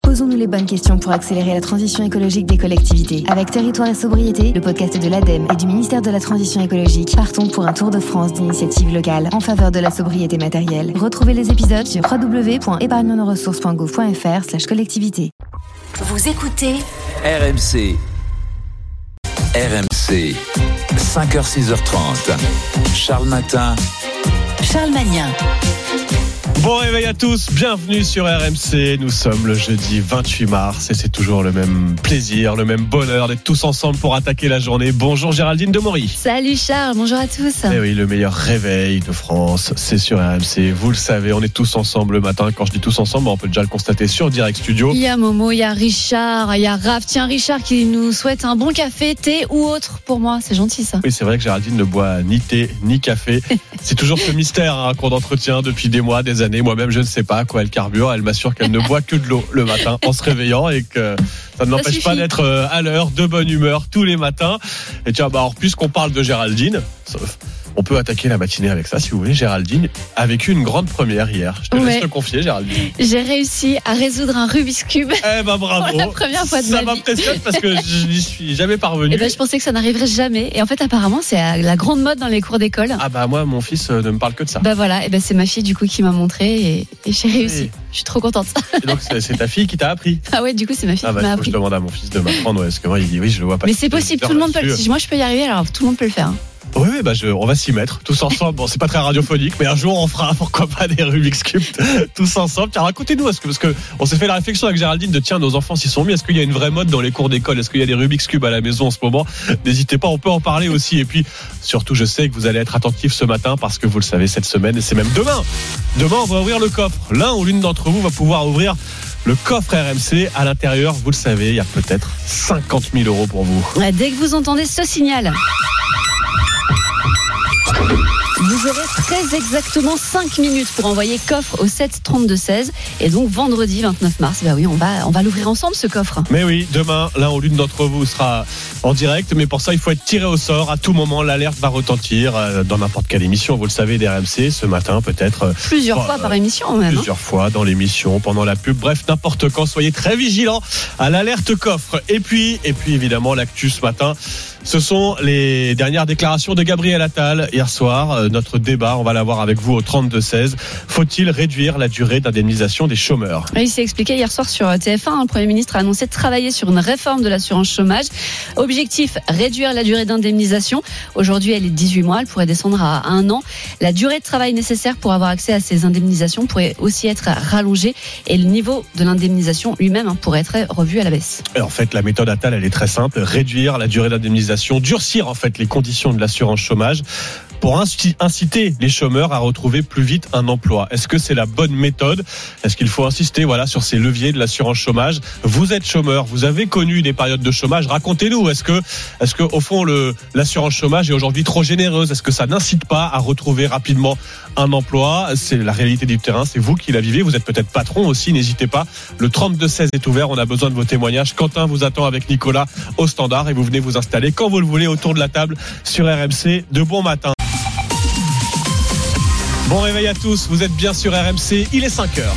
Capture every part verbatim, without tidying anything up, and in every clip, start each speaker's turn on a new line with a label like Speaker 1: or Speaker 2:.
Speaker 1: Posons-nous les bonnes questions pour accélérer la transition écologique des collectivités. Avec Territoire et Sobriété, le podcast de l'ADEME et du ministère de la Transition écologique, partons pour un tour de France d'initiatives locales en faveur de la sobriété matérielle. Retrouvez les épisodes sur w w w point épargne nos ressources point gouv point f r slash collectivité.
Speaker 2: Vous écoutez
Speaker 3: R M C. R M C. cinq heures six heures trente. Charles Matin.
Speaker 2: Charles Magnin.
Speaker 4: Bon réveil à tous, bienvenue sur R M C. Nous sommes le jeudi vingt-huit mars et c'est toujours le même plaisir, le même bonheur d'être tous ensemble pour attaquer la journée. Bonjour Géraldine Demory.
Speaker 5: Salut Charles, bonjour à tous.
Speaker 4: Eh oui, le meilleur réveil de France, c'est sur R M C. Vous le savez, on est tous ensemble le matin. Quand je dis tous ensemble, on peut déjà le constater sur Direct Studio.
Speaker 5: Il y a Momo, il y a Richard, il y a Raph. Tiens, Richard qui nous souhaite un bon café, thé ou autre pour moi. C'est gentil ça.
Speaker 4: Oui, c'est vrai que Géraldine ne boit ni thé ni café. C'est toujours ce mystère hein, qu'on entretient depuis des mois, des années. Moi-même, je ne sais pas à quoi elle carbure. Elle m'assure qu'elle ne boit que de l'eau le matin en se réveillant et que ça ne l'empêche pas d'être à l'heure, de bonne humeur tous les matins. Et tiens, bah alors, puisqu'on parle de Géraldine, on peut attaquer la matinée avec ça, si vous voulez. Géraldine a vécu une grande première hier. Je te ouais. laisse te confier, Géraldine.
Speaker 5: J'ai réussi à résoudre un Rubik's Cube.
Speaker 4: Eh ben bravo.
Speaker 5: Pour la première fois de
Speaker 4: ça
Speaker 5: ma vie.
Speaker 4: Ça m'impressionne parce que je n'y suis jamais parvenu.
Speaker 5: Eh ben, je pensais que ça n'arriverait jamais. Et en fait, apparemment, c'est la grande mode dans les cours d'école.
Speaker 4: Ah bah moi, mon fils ne me parle que de ça.
Speaker 5: Bah voilà, et ben c'est ma fille du coup qui m'a montré et, et j'ai réussi. Oui. Je suis trop contente.
Speaker 4: Et donc c'est, c'est ta fille qui t'a appris.
Speaker 5: Ah ouais, du coup c'est ma fille
Speaker 4: ah bah,
Speaker 5: qui m'a
Speaker 4: appris. Je demande à mon fils de m'apprendre. Est-ce que moi il dit oui, je le vois pas.
Speaker 5: Mais c'est possible, tout le monde peut. Si moi je peux y arriver, alors tout le monde peut le faire. Hein.
Speaker 4: Oui, oui, bah je, on va s'y mettre tous ensemble. Bon, c'est pas très radiophonique, mais un jour on fera pourquoi pas des Rubik's Cube tous ensemble. Tiens, racontez-nous, parce que parce que on s'est fait la réflexion avec Géraldine de tiens, nos enfants s'y sont mis. Est-ce qu'il y a une vraie mode dans les cours d'école? Est-ce qu'il y a des Rubik's Cube à la maison en ce moment? N'hésitez pas, on peut en parler aussi. Et puis surtout, je sais que vous allez être attentifs ce matin parce que vous le savez cette semaine et c'est même demain. Demain, on va ouvrir le coffre. L'un ou l'une d'entre vous va pouvoir ouvrir le coffre R M C. À l'intérieur, vous le savez, il y a peut-être cinquante mille euros pour vous.
Speaker 5: Ouais, dès que vous entendez ce signal, vous aurez très exactement cinq minutes pour envoyer coffre au sept trente-deux seize. Et donc vendredi vingt-neuf mars, bah oui, on va, on va l'ouvrir ensemble ce coffre.
Speaker 4: Mais oui, demain, l'un ou l'une d'entre vous sera en direct. Mais pour ça, il faut être tiré au sort. À tout moment, l'alerte va retentir dans n'importe quelle émission. Vous le savez, d'R M C, ce matin peut-être.
Speaker 5: Plusieurs euh, fois par émission même.
Speaker 4: Plusieurs
Speaker 5: hein.
Speaker 4: fois dans l'émission, pendant la pub. Bref, n'importe quand. Soyez très vigilants à l'alerte coffre. Et puis, et puis évidemment, l'actu ce matin. Ce sont les dernières déclarations de Gabriel Attal hier soir. Notre débat, on va l'avoir avec vous au trente-deux seize. Faut-il réduire la durée d'indemnisation des chômeurs?
Speaker 5: Il s'est expliqué hier soir sur T F un. Le Premier ministre a annoncé de travailler sur une réforme de l'assurance chômage. Objectif, réduire la durée d'indemnisation. Aujourd'hui, elle est de dix-huit mois. Elle pourrait descendre à un an. La durée de travail nécessaire pour avoir accès à ces indemnisations pourrait aussi être rallongée. Et le niveau de l'indemnisation lui-même pourrait être revu à la baisse.
Speaker 4: Et en fait, la méthode Attal, elle est très simple. Réduire la durée d'indemnisation. Durcir en fait les conditions de l'assurance chômage pour inciter les chômeurs à retrouver plus vite un emploi. Est-ce que c'est la bonne méthode? Est-ce qu'il faut insister voilà, sur ces leviers de l'assurance chômage? Vous êtes chômeur, vous avez connu des périodes de chômage. Racontez-nous, est-ce que, est-ce que au fond, le, l'assurance chômage est aujourd'hui trop généreuse? Est-ce que ça n'incite pas à retrouver rapidement un emploi? C'est la réalité du terrain, c'est vous qui la vivez. Vous êtes peut-être patron aussi, n'hésitez pas. Le trente-deux seize est ouvert, on a besoin de vos témoignages. Quentin vous attend avec Nicolas au standard et vous venez vous installer quand vous le voulez autour de la table sur R M C. De bon matin. Bon réveil à tous, vous êtes bien sur R M C, il est cinq heures.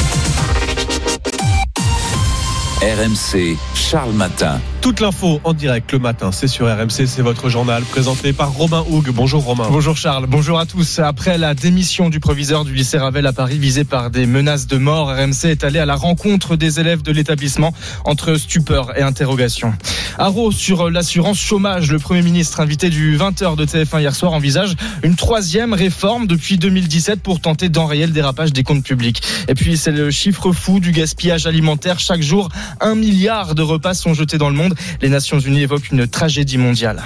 Speaker 3: R M C, Charles Matin.
Speaker 4: Toute l'info en direct le matin, c'est sur R M C, c'est votre journal présenté par Romain Houg. Bonjour Romain.
Speaker 6: Bonjour Charles, bonjour à tous. Après la démission du proviseur du lycée Ravel à Paris visé par des menaces de mort, R M C est allé à la rencontre des élèves de l'établissement entre stupeur et interrogation. Haro sur l'assurance chômage, le Premier ministre invité du vingt heures de T F un hier soir envisage une troisième réforme depuis deux mille dix-sept pour tenter d'enrayer le dérapage des comptes publics. Et puis c'est le chiffre fou du gaspillage alimentaire. Chaque jour, un milliard de repas sont jetés dans le monde. Les Nations Unies évoquent une tragédie mondiale.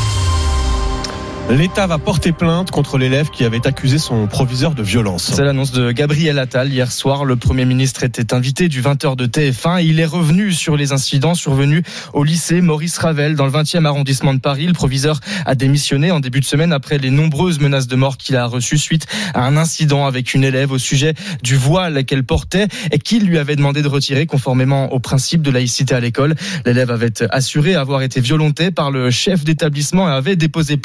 Speaker 4: L'État va porter plainte contre l'élève qui avait accusé son proviseur de violence.
Speaker 6: C'est l'annonce de Gabriel Attal. Hier soir, le Premier ministre était invité du vingt heures de T F un. Il est revenu sur les incidents survenus au lycée Maurice Ravel dans le vingtième arrondissement de Paris. Le proviseur a démissionné en début de semaine après les nombreuses menaces de mort qu'il a reçues suite à un incident avec une élève au sujet du voile qu'elle portait et qu'il lui avait demandé de retirer conformément au principe de laïcité à l'école. L'élève avait assuré avoir été violenté par le chef d'établissement et avait déposé plainte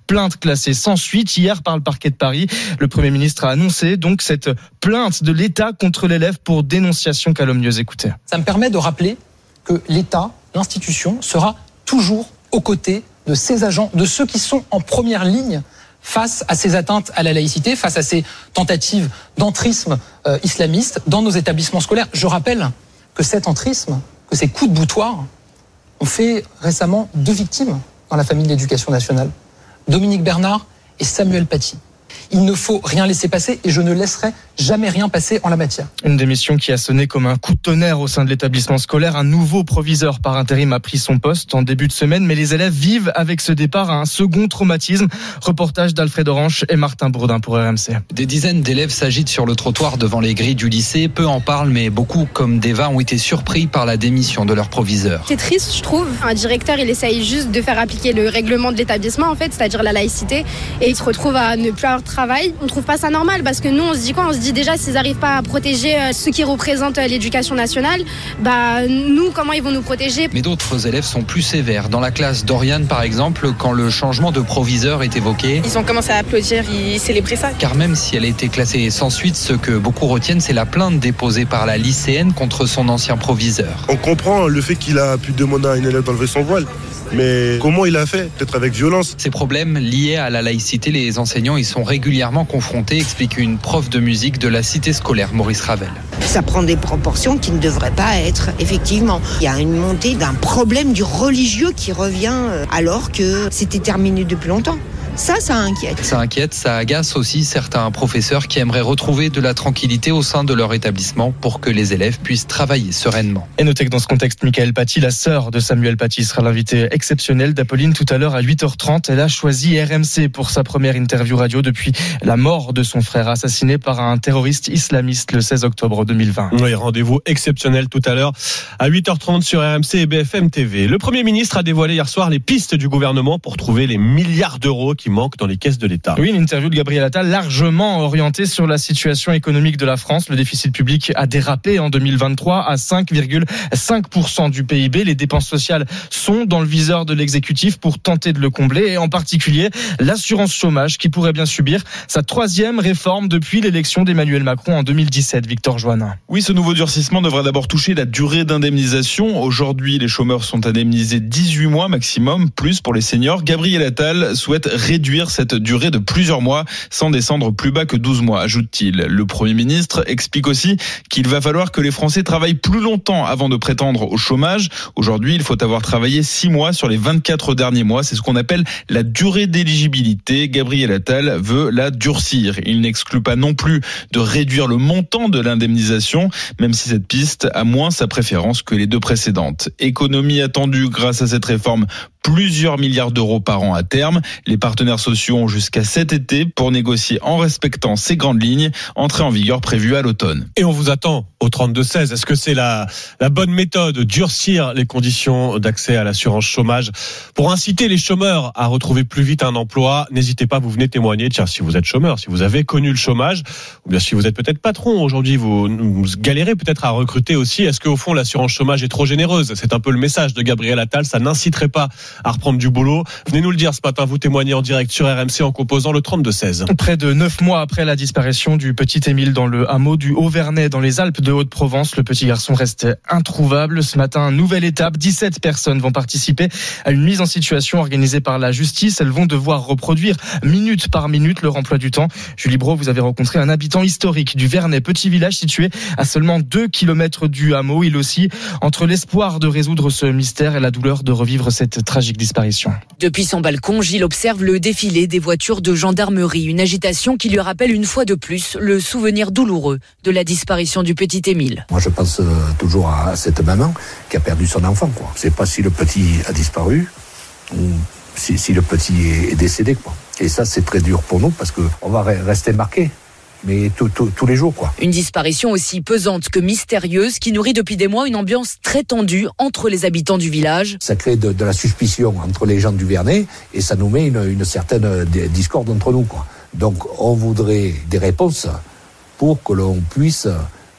Speaker 6: Plainte classée sans suite hier par le parquet de Paris. Le Premier ministre a annoncé donc cette plainte de l'État contre l'élève pour dénonciation calomnieuse. Écoutez.
Speaker 7: Ça me permet de rappeler que l'État, l'institution, sera toujours aux côtés de ces agents, de ceux qui sont en première ligne face à ces atteintes à la laïcité, face à ces tentatives d'entrisme euh, islamiste dans nos établissements scolaires. Je rappelle que cet entrisme, que ces coups de boutoir ont fait récemment deux victimes dans la famille de l'éducation nationale. Dominique Bernard et Samuel Paty. Il ne faut rien laisser passer et je ne laisserai jamais rien passer en la matière.
Speaker 6: Une démission qui a sonné comme un coup de tonnerre au sein de l'établissement scolaire. Un nouveau proviseur par intérim a pris son poste en début de semaine, mais les élèves vivent avec ce départ un second traumatisme. Reportage d'Alfred Orange et Martin Bourdin pour R M C.
Speaker 8: Des dizaines d'élèves s'agitent sur le trottoir devant les grilles du lycée. Peu en parlent, mais beaucoup, comme Deva, ont été surpris par la démission de leur proviseur.
Speaker 9: C'est triste, je trouve. Un directeur, il essaye juste de faire appliquer le règlement de l'établissement, en fait, c'est-à-dire la laïcité, et il se retrouve à ne plus avoir de travail. On trouve pas ça normal parce que nous, on se dit quoi ? On se dit déjà, s'ils n'arrivent pas à protéger ceux qui représentent l'éducation nationale, bah nous, comment ils vont nous protéger ?
Speaker 8: Mais d'autres élèves sont plus sévères. Dans la classe d'Oriane, par exemple, quand le changement de proviseur est évoqué,
Speaker 9: ils ont commencé à applaudir, ils célébraient ça.
Speaker 8: Car même si elle a été classée sans suite, ce que beaucoup retiennent, c'est la plainte déposée par la lycéenne contre son ancien proviseur.
Speaker 10: On comprend le fait qu'il a pu demander à une élève d'enlever son voile. Mais comment il a fait ? Peut-être avec violence.
Speaker 8: Ces problèmes liés à la laïcité, les enseignants y sont régulièrement confrontés, explique une prof de musique de la cité scolaire Maurice Ravel.
Speaker 11: Ça prend des proportions qui ne devraient pas être, effectivement. Il y a une montée d'un problème du religieux qui revient alors que c'était terminé depuis longtemps. Ça, ça inquiète.
Speaker 8: Ça inquiète, ça agace aussi certains professeurs qui aimeraient retrouver de la tranquillité au sein de leur établissement pour que les élèves puissent travailler sereinement.
Speaker 6: Et notez que dans ce contexte, Michael Paty, la sœur de Samuel Paty, sera l'invité exceptionnel d'Apolline tout à l'heure à huit heures trente. Elle a choisi R M C pour sa première interview radio depuis la mort de son frère assassiné par un terroriste islamiste le seize octobre deux mille vingt.
Speaker 4: Oui, rendez-vous exceptionnel tout à l'heure à huit heures trente sur R M C et B F M T V. Le Premier ministre a dévoilé hier soir les pistes du gouvernement pour trouver les milliards d'euros qui manquent dans les caisses de l'État.
Speaker 6: Oui, une interview de Gabriel Attal largement orientée sur la situation économique de la France. Le déficit public a dérapé en deux mille vingt-trois à cinq virgule cinq pour cent du P I B. Les dépenses sociales sont dans le viseur de l'exécutif pour tenter de le combler, et en particulier l'assurance chômage qui pourrait bien subir sa troisième réforme depuis l'élection d'Emmanuel Macron en deux mille dix-sept. Victor Joannin.
Speaker 12: Oui, ce nouveau durcissement devrait d'abord toucher la durée d'indemnisation. Aujourd'hui, les chômeurs sont indemnisés dix-huit mois maximum, plus pour les seniors. Gabriel Attal souhaite réduire cette durée de plusieurs mois sans descendre plus bas que douze mois, ajoute-t-il. Le Premier ministre explique aussi qu'il va falloir que les Français travaillent plus longtemps avant de prétendre au chômage. Aujourd'hui, il faut avoir travaillé six mois sur les vingt-quatre derniers mois. C'est ce qu'on appelle la durée d'éligibilité. Gabriel Attal veut la durcir. Il n'exclut pas non plus de réduire le montant de l'indemnisation, même si cette piste a moins sa préférence que les deux précédentes. Économie attendue grâce à cette réforme, plusieurs milliards d'euros par an à terme. Les partenaires sociaux ont jusqu'à cet été pour négocier en respectant ces grandes lignes. Entrée en vigueur prévue à l'automne.
Speaker 4: Et on vous attend au trente-deux seize. Est-ce que c'est la, la bonne méthode, durcir les conditions d'accès à l'assurance chômage pour inciter les chômeurs à retrouver plus vite un emploi? N'hésitez pas, vous venez témoigner. Tiens, si vous êtes chômeur, si vous avez connu le chômage, ou bien si vous êtes peut-être patron aujourd'hui, vous, vous galérez peut-être à recruter aussi. Est-ce qu'au fond, l'assurance chômage est trop généreuse? C'est un peu le message de Gabriel Attal. Ça n'inciterait pas à reprendre du boulot. Venez nous le dire ce matin, vous témoignez en direct sur R M C en composant le trente-deux seize.
Speaker 6: Près de neuf mois après la disparition du petit Émile dans le hameau du Haut-Vernay, dans les Alpes de Haute-Provence, le petit garçon reste introuvable. Ce matin, nouvelle étape, dix-sept personnes vont participer à une mise en situation organisée par la justice. Elles vont devoir reproduire minute par minute leur emploi du temps. Julie Brault, vous avez rencontré un habitant historique du Vernay, petit village situé à seulement deux kilomètres du hameau. Il aussi entre l'espoir de résoudre ce mystère et la douleur de revivre cette tragique disparition.
Speaker 13: Depuis son balcon, Gilles observe le défilé des voitures de gendarmerie, une agitation qui lui rappelle une fois de plus le souvenir douloureux de la disparition du petit Émile.
Speaker 14: Moi je pense toujours à cette maman qui a perdu son enfant, quoi. Je ne sais pas si le petit a disparu ou si, si le petit est décédé, quoi. Et ça c'est très dur pour nous parce qu'on va rester marqués. Mais tout, tout, tous les jours, quoi.
Speaker 13: Une disparition aussi pesante que mystérieuse qui nourrit depuis des mois une ambiance très tendue entre les habitants du village.
Speaker 14: Ça crée de, de la suspicion entre les gens du Vernay et ça nous met une, une certaine discorde entre nous, quoi. Donc on voudrait des réponses pour que l'on puisse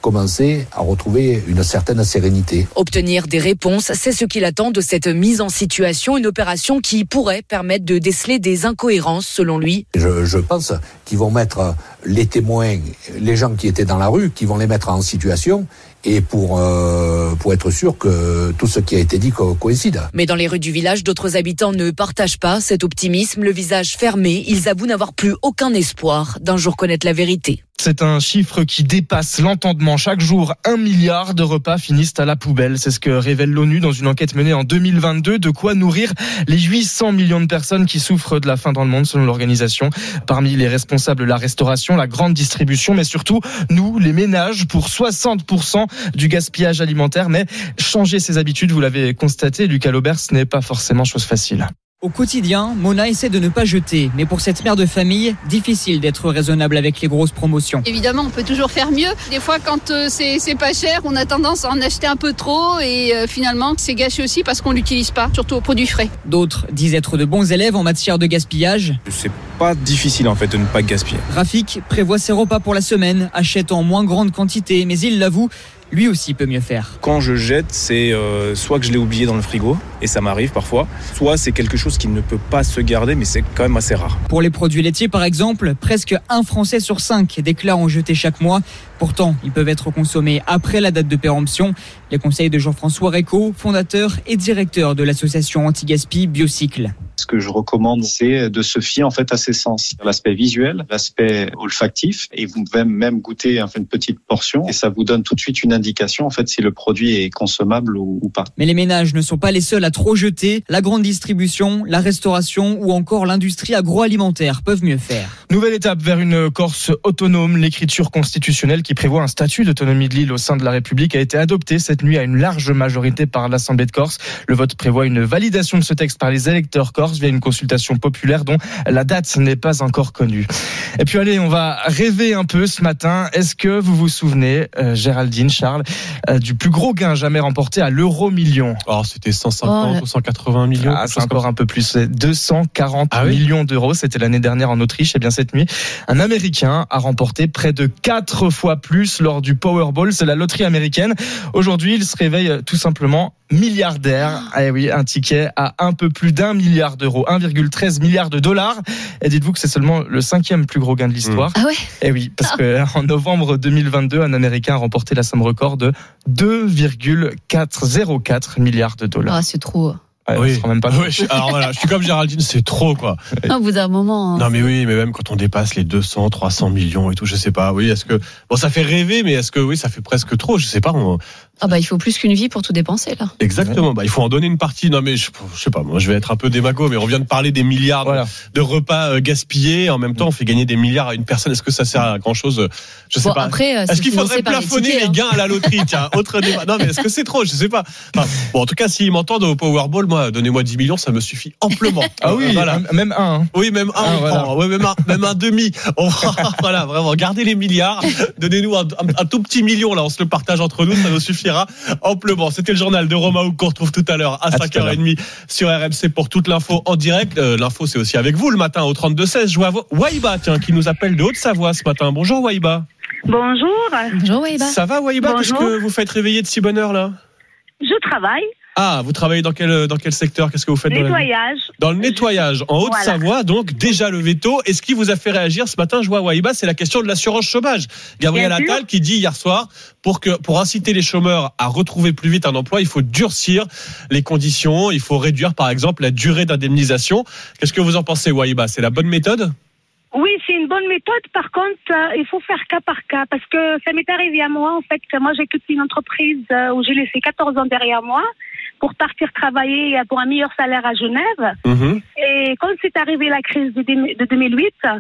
Speaker 14: commencer à retrouver une certaine sérénité.
Speaker 13: Obtenir des réponses, c'est ce qu'il attend de cette mise en situation, une opération qui pourrait permettre de déceler des incohérences selon lui.
Speaker 14: Je, je pense qu'ils vont mettre les témoins, les gens qui étaient dans la rue, qui vont les mettre en situation et pour, euh, pour être sûr que tout ce qui a été dit co- coïncide.
Speaker 13: Mais dans les rues du village, d'autres habitants ne partagent pas cet optimisme. Le visage fermé, ils avouent n'avoir plus aucun espoir d'un jour connaître la vérité.
Speaker 6: C'est un chiffre qui dépasse l'entendement. Chaque jour, un milliard de repas finissent à la poubelle. C'est ce que révèle l'ONU dans une enquête menée en deux mille vingt-deux. De quoi nourrir les huit cents millions de personnes qui souffrent de la faim dans le monde, selon l'organisation. Parmi les responsables, la restauration, la grande distribution, mais surtout, nous, les ménages, pour soixante pour cent du gaspillage alimentaire. Mais changer ses habitudes, vous l'avez constaté, Lucas Laubert, ce n'est pas forcément chose facile.
Speaker 15: Au quotidien, Mona essaie de ne pas jeter, mais pour cette mère de famille, difficile d'être raisonnable avec les grosses promotions.
Speaker 16: Évidemment, on peut toujours faire mieux. Des fois, quand euh, c'est, c'est pas cher, on a tendance à en acheter un peu trop et euh, finalement, c'est gâché aussi parce qu'on l'utilise pas, surtout aux produits frais.
Speaker 15: D'autres disent être de bons élèves en matière de gaspillage.
Speaker 17: C'est pas difficile en fait de ne pas gaspiller.
Speaker 15: Rafik prévoit ses repas pour la semaine, achète en moins grande quantité, mais il l'avoue, lui aussi peut mieux faire.
Speaker 17: Quand je jette, c'est euh, soit que je l'ai oublié dans le frigo, et ça m'arrive parfois, soit c'est quelque chose qui ne peut pas se garder, mais c'est quand même assez rare.
Speaker 15: Pour les produits laitiers par exemple, presque un Français sur cinq déclare en jeter chaque mois. Pourtant, ils peuvent être consommés après la date de péremption. Les conseils de Jean-François Réco, fondateur et directeur de l'association anti-gaspi Biocycle.
Speaker 18: Ce que je recommande, c'est de se fier en fait à ses sens, l'aspect visuel, l'aspect olfactif, et vous pouvez même goûter en fait, une petite portion, et ça vous donne tout de suite une indication en fait si le produit est consommable ou, ou pas.
Speaker 15: Mais les ménages ne sont pas les seuls à trop jeter. La grande distribution, la restauration ou encore l'industrie agroalimentaire peuvent mieux faire.
Speaker 6: Nouvelle étape vers une Corse autonome. L'écriture constitutionnelle qui prévoit un statut d'autonomie de l'île au sein de la République a été adoptée cette nuit à une large majorité par l'Assemblée de Corse. Le vote prévoit une validation de ce texte par les électeurs corses via une consultation populaire dont la date n'est pas encore connue. Et puis allez, on va rêver un peu ce matin. Est-ce que vous vous souvenez, euh, Géraldine, Charles, euh, du plus gros gain jamais remporté à l'euro million?
Speaker 4: Oh, c'était cent cinquante oh, ou cent quatre-vingts millions.
Speaker 6: Ah, c'est encore un peu plus. C'est deux cent quarante
Speaker 4: ah, oui
Speaker 6: millions d'euros. C'était l'année dernière en Autriche. Et bien cette nuit, un Américain a remporté près de quatre fois plus lors du Powerball. C'est la loterie américaine. Aujourd'hui, il se réveille tout simplement milliardaire. Ah oui, un ticket à un peu plus d'un milliard d'euros, un virgule treize milliard de dollars. Et dites-vous que c'est seulement le cinquième plus gros gain de l'histoire.
Speaker 5: Ah ouais.
Speaker 6: Et oui, parce ah. que en novembre deux mille vingt-deux, un Américain a remporté la somme record de deux virgule quatre cent quatre milliards de dollars.
Speaker 5: Ah, c'est trop.
Speaker 6: Ouais,
Speaker 4: oui.
Speaker 6: on se rend même pas
Speaker 4: oui, je, alors voilà, je suis comme Géraldine, c'est trop quoi.
Speaker 5: Au bout d'un moment. Hein.
Speaker 4: Non mais oui, mais même quand on dépasse les deux cents, trois cents millions et tout, je sais pas. Oui, est-ce que bon, ça fait rêver, mais est-ce que oui, ça fait presque trop, je sais pas. On...
Speaker 5: Ah bah il faut plus qu'une vie pour tout dépenser là.
Speaker 4: Exactement. Ouais. Bah il faut en donner une partie. Non mais je, je sais pas. Moi je vais être un peu démago, mais on vient de parler des milliards voilà. de repas euh, gaspillés. En même temps, on fait gagner des milliards à une personne. Est-ce que ça sert à grand chose? Je sais
Speaker 5: bon,
Speaker 4: pas.
Speaker 5: Après,
Speaker 4: est-ce qu'il faudrait plafonner les, tickets, les gains hein. à la loterie? Tiens, autre débat. Non mais est-ce que c'est trop? Je sais pas. Enfin, bon, en tout cas, s'ils m'entendent au Powerball, moi, donnez-moi dix millions, ça me suffit amplement.
Speaker 6: Ah oui, voilà. même un. Hein.
Speaker 4: Oui, même un. Ah, voilà. ouais, même un, même un demi. On va, voilà, vraiment. Gardez les milliards. Donnez-nous un, un, un tout petit million là. On se le partage entre nous, ça nous suffira. Bon, c'était le journal de Romain qu'on retrouve tout à l'heure à, à cinq heures trente sur R M C pour toute l'info en direct. Euh, l'info, c'est aussi avec vous le matin au trente-deux seize. Je vois Waïba, tiens, qui nous appelle de Haute-Savoie ce matin. Bonjour Waïba.
Speaker 19: Bonjour.
Speaker 5: Bonjour Waïba.
Speaker 4: Ça va Waïba? Qu'est-ce que vous faites réveiller de si bonne heure là?
Speaker 19: Je travaille.
Speaker 4: Ah, vous travaillez dans quel, dans quel secteur? Qu'est-ce que vous faites?
Speaker 19: Nettoyage.
Speaker 4: Dans le nettoyage, en Haute-Savoie, voilà. Donc déjà levé tôt. Et ce qui vous a fait réagir ce matin, je vois Waïba, c'est la question de l'assurance chômage. Gabriel Attal qui dit hier soir, pour, que, pour inciter les chômeurs à retrouver plus vite un emploi, il faut durcir les conditions, il faut réduire par exemple la durée d'indemnisation. Qu'est-ce que vous en pensez Waïba? C'est la bonne méthode?
Speaker 19: Oui, c'est une bonne méthode. Par contre, euh, il faut faire cas par cas parce que ça m'est arrivé à moi. En fait, moi, j'ai quitté une entreprise où j'ai laissé quatorze ans derrière moi pour partir travailler pour un meilleur salaire à Genève. Mmh. Et quand c'est arrivé la crise de deux mille huit, euh,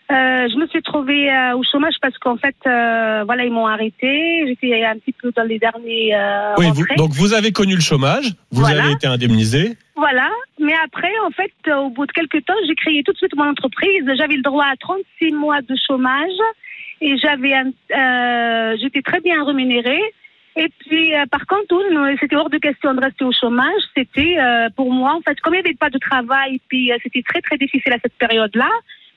Speaker 19: je me suis trouvée euh, au chômage parce qu'en fait, euh, voilà, ils m'ont arrêtée. J'étais un petit peu dans les derniers euh,
Speaker 4: oui, vous, donc vous avez connu le chômage, vous voilà. avez été indemnisé.
Speaker 19: Voilà, mais après, en fait, au bout de quelques temps, j'ai créé tout de suite mon entreprise. J'avais le droit à trente-six mois de chômage et j'avais, un, euh, j'étais très bien rémunérée. Et puis, euh, par contre, c'était hors de question de rester au chômage. C'était, euh, pour moi, en fait, comme il n'y avait pas de travail, puis euh, c'était très, très difficile à cette période-là,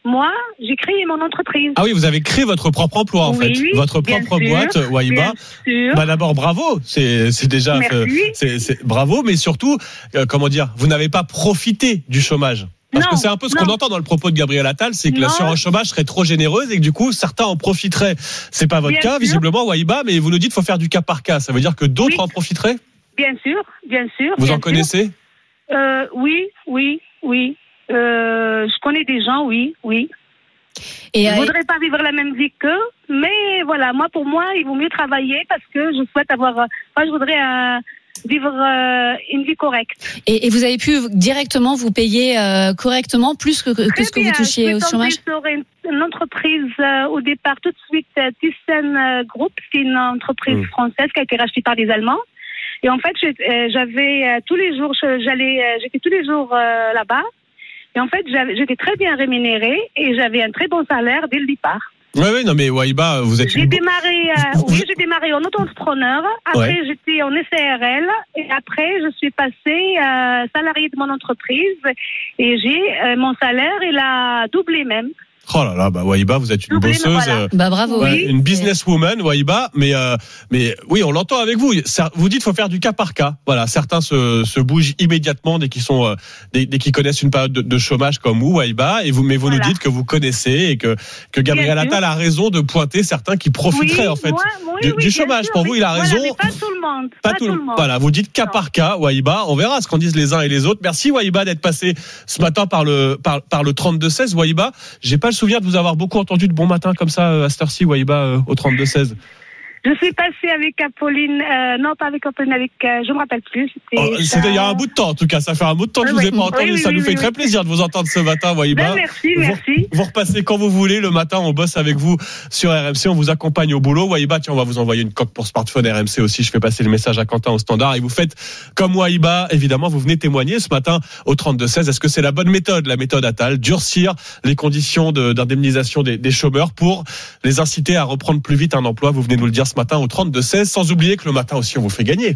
Speaker 19: moi, j'ai créé mon entreprise.
Speaker 4: Ah oui, vous avez créé votre propre emploi, en
Speaker 19: oui,
Speaker 4: fait.
Speaker 19: Oui,
Speaker 4: votre propre
Speaker 19: sûr,
Speaker 4: boîte, Waiba.
Speaker 19: Bah,
Speaker 4: d'abord, bravo. C'est, c'est déjà, euh, c'est, c'est, bravo, mais surtout, euh, comment dire, vous n'avez pas profité du chômage. Parce
Speaker 19: non,
Speaker 4: que c'est un peu ce
Speaker 19: non.
Speaker 4: qu'on entend dans le propos de Gabriel Attal, c'est que
Speaker 19: non.
Speaker 4: l'assurance chômage serait trop généreuse et que du coup, certains en profiteraient. C'est pas votre
Speaker 19: bien
Speaker 4: cas,
Speaker 19: sûr.
Speaker 4: visiblement, Waiba, mais vous nous dites qu'il faut faire du cas par cas. Ça veut dire que d'autres
Speaker 19: oui.
Speaker 4: en profiteraient?
Speaker 19: Bien sûr, bien sûr.
Speaker 4: Vous
Speaker 19: bien
Speaker 4: en connaissez?
Speaker 19: euh, Oui, oui, oui. Euh, je connais des gens, oui, oui. Et je ne voudrais pas vivre la même vie qu'eux, mais voilà, moi, pour moi, il vaut mieux travailler parce que je souhaite avoir... Moi, je voudrais un... vivre euh, une vie correcte.
Speaker 5: Et, et vous avez pu directement vous payer euh, correctement plus que, que, que ce que
Speaker 19: bien.
Speaker 5: vous touchiez au chômage?
Speaker 19: Je suis tombée sur une, une entreprise euh, au départ tout de suite, euh, Thyssen euh, Group, qui est une entreprise mmh. française qui a été rachetée par des Allemands. Et en fait, euh, j'avais euh, tous les jours, j'allais, euh, j'étais tous les jours euh, là-bas. Et en fait, j'étais très bien rémunérée et j'avais un très bon salaire dès le départ.
Speaker 4: Oui, oui, non, mais Waiba, vous êtes.
Speaker 19: J'ai
Speaker 4: une...
Speaker 19: démarré, euh, oui, j'ai démarré en auto-entrepreneur. Après, ouais. j'étais en S A R L. Et après, je suis passée euh, salariée de mon entreprise. Et j'ai euh, mon salaire, il a doublé même.
Speaker 4: Oh là là, bah Waiba, vous êtes une
Speaker 19: Doublé,
Speaker 4: bosseuse,
Speaker 19: voilà.
Speaker 4: euh,
Speaker 5: bah bravo,
Speaker 4: ouais,
Speaker 5: oui.
Speaker 4: une businesswoman, Waiba. Mais euh, mais oui, on l'entend avec vous. Vous dites, faut faire du cas par cas. Voilà, certains se, se bougent immédiatement dès qu'ils sont, euh, dès, dès qu'ils connaissent une période de, de chômage comme vous, Waiba. Et vous, mais vous voilà. nous dites que vous connaissez et que que Gabriel Attal a raison de pointer certains qui profiteraient
Speaker 19: oui,
Speaker 4: en fait
Speaker 19: moi, oui,
Speaker 4: du,
Speaker 19: oui,
Speaker 4: du chômage.
Speaker 19: Sûr,
Speaker 4: Pour vous, il a
Speaker 19: voilà,
Speaker 4: raison.
Speaker 19: Mais pas tout le monde.
Speaker 4: Pas,
Speaker 19: pas
Speaker 4: tout,
Speaker 19: tout le monde.
Speaker 4: Voilà, vous dites cas
Speaker 19: non.
Speaker 4: par cas, Waiba. On verra ce qu'en disent les uns et les autres. Merci Waiba d'être passé ce matin par le par, par le trente-deux seize. Waiba, j'ai pas le souvenir de vous avoir beaucoup entendu de bon matin comme ça à cette heure-ci, Waiba, au trente-deux seize.
Speaker 19: Je suis passée avec Apolline, euh, non pas avec Apolline, avec, euh, je me rappelle plus. C'était,
Speaker 4: oh, c'était il y a un bout de temps, en tout cas, ça fait un bout de temps que je
Speaker 19: oui,
Speaker 4: vous ai pas
Speaker 19: oui,
Speaker 4: entendu.
Speaker 19: oui,
Speaker 4: ça
Speaker 19: oui,
Speaker 4: nous
Speaker 19: oui,
Speaker 4: fait
Speaker 19: oui.
Speaker 4: très plaisir de vous entendre ce matin, Waiba.
Speaker 19: Ben, merci,
Speaker 4: vous,
Speaker 19: merci.
Speaker 4: Vous repassez quand vous voulez le matin, on bosse avec vous sur R M C, on vous accompagne au boulot. Waiba, tiens, on va vous envoyer une coque pour smartphone R M C aussi. Je fais passer le message à Quentin au standard et vous faites comme Waiba. Évidemment, vous venez témoigner ce matin au trente-deux seize. Est-ce que c'est la bonne méthode, la méthode Attal, durcir les conditions de, d'indemnisation des, des chômeurs pour les inciter à reprendre plus vite un emploi? Vous venez nous le dire ce matin au trente-deux seize, sans oublier que le matin aussi on vous fait gagner.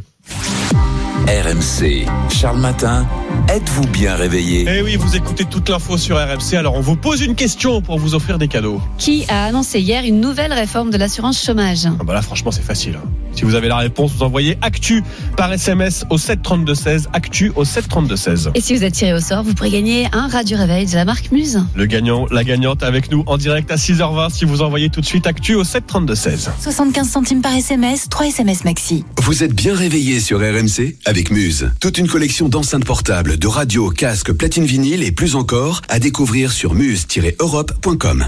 Speaker 3: R M C, Charles Matin, êtes-vous bien réveillé?
Speaker 4: Eh oui, vous écoutez toute l'info sur R M C, alors on vous pose une question pour vous offrir des cadeaux.
Speaker 5: Qui a annoncé hier une nouvelle réforme de l'assurance chômage?
Speaker 4: Ah bah là franchement c'est facile. Si vous avez la réponse, vous envoyez Actu par S M S au sept trente-deux seize, Actu au sept trente-deux seize.
Speaker 5: Et si vous êtes tiré au sort, vous pourrez gagner un radio réveil de la marque Muse.
Speaker 4: Le gagnant, la gagnante avec nous en direct à six heures vingt si vous envoyez tout de suite Actu au sept trente-deux seize.
Speaker 2: soixante-quinze centimes par S M S, trois S M S maxi.
Speaker 20: Vous êtes bien réveillé sur R M C avec Muse. Toute une collection d'enceintes portables, de radios, casques, platines vinyles et plus encore à découvrir sur muse tiret europe point com.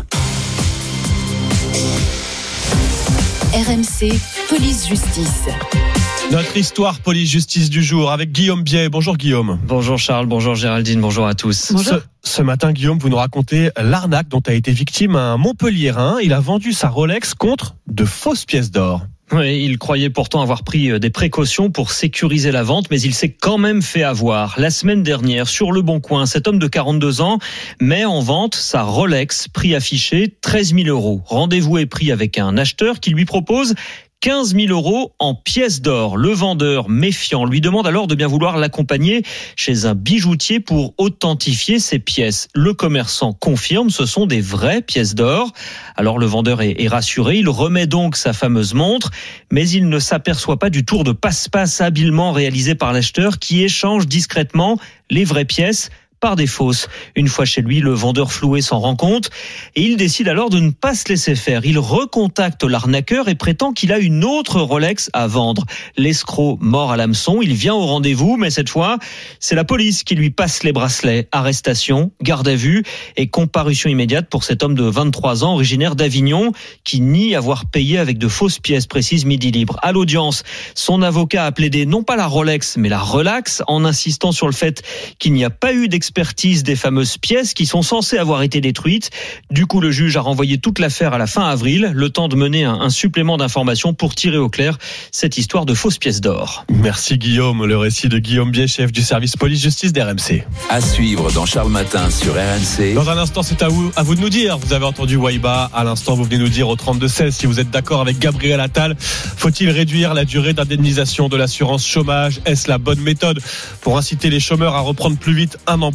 Speaker 2: R M C, police justice.
Speaker 4: Notre histoire police-justice du jour avec Guillaume Biet. Bonjour Guillaume.
Speaker 21: Bonjour Charles, bonjour Géraldine, bonjour à tous.
Speaker 5: Bonjour.
Speaker 4: Ce, ce matin Guillaume, vous nous racontez l'arnaque dont a été victime un Montpelliérain. Il a vendu sa Rolex contre de fausses pièces d'or.
Speaker 21: Oui, il croyait pourtant avoir pris des précautions pour sécuriser la vente, mais il s'est quand même fait avoir. La semaine dernière, sur Le Bon Coin, cet homme de quarante-deux ans met en vente sa Rolex, prix affiché treize mille euros. Rendez-vous est pris avec un acheteur qui lui propose quinze mille euros en pièces d'or. Le vendeur, méfiant, lui demande alors de bien vouloir l'accompagner chez un bijoutier pour authentifier ses pièces. Le commerçant confirme, ce sont des vraies pièces d'or. Alors le vendeur est, est rassuré, il remet donc sa fameuse montre, mais il ne s'aperçoit pas du tour de passe-passe habilement réalisé par l'acheteur qui échange discrètement les vraies pièces par des fausses. Une fois chez lui, le vendeur floué s'en rend compte et il décide alors de ne pas se laisser faire. Il recontacte l'arnaqueur et prétend qu'il a une autre Rolex à vendre. L'escroc mord à l'hameçon, il vient au rendez-vous, mais cette fois, c'est la police qui lui passe les bracelets. Arrestation, garde à vue et comparution immédiate pour cet homme de vingt-trois ans, originaire d'Avignon, qui nie avoir payé avec de fausses pièces, précise Midi Libre. À l'audience, son avocat a plaidé non pas la Rolex, mais la Relax, en insistant sur le fait qu'il n'y a pas eu d'expérience expertise des fameuses pièces qui sont censées avoir été détruites. Du coup, le juge a renvoyé toute l'affaire à la fin avril, le temps de mener un, un supplément d'informations pour tirer au clair cette histoire de fausses pièces d'or.
Speaker 4: Merci Guillaume, le récit de Guillaume Biet, chef du service police-justice d'R M C.
Speaker 3: À suivre dans Charles Matin sur R M C.
Speaker 4: Dans un instant, c'est à vous, à vous de nous dire. Vous avez entendu Waiba, à l'instant, vous venez nous dire au trente-deux seize si vous êtes d'accord avec Gabriel Attal. Faut-il réduire la durée d'indemnisation de l'assurance chômage? Est-ce la bonne méthode pour inciter les chômeurs à reprendre plus vite un emploi?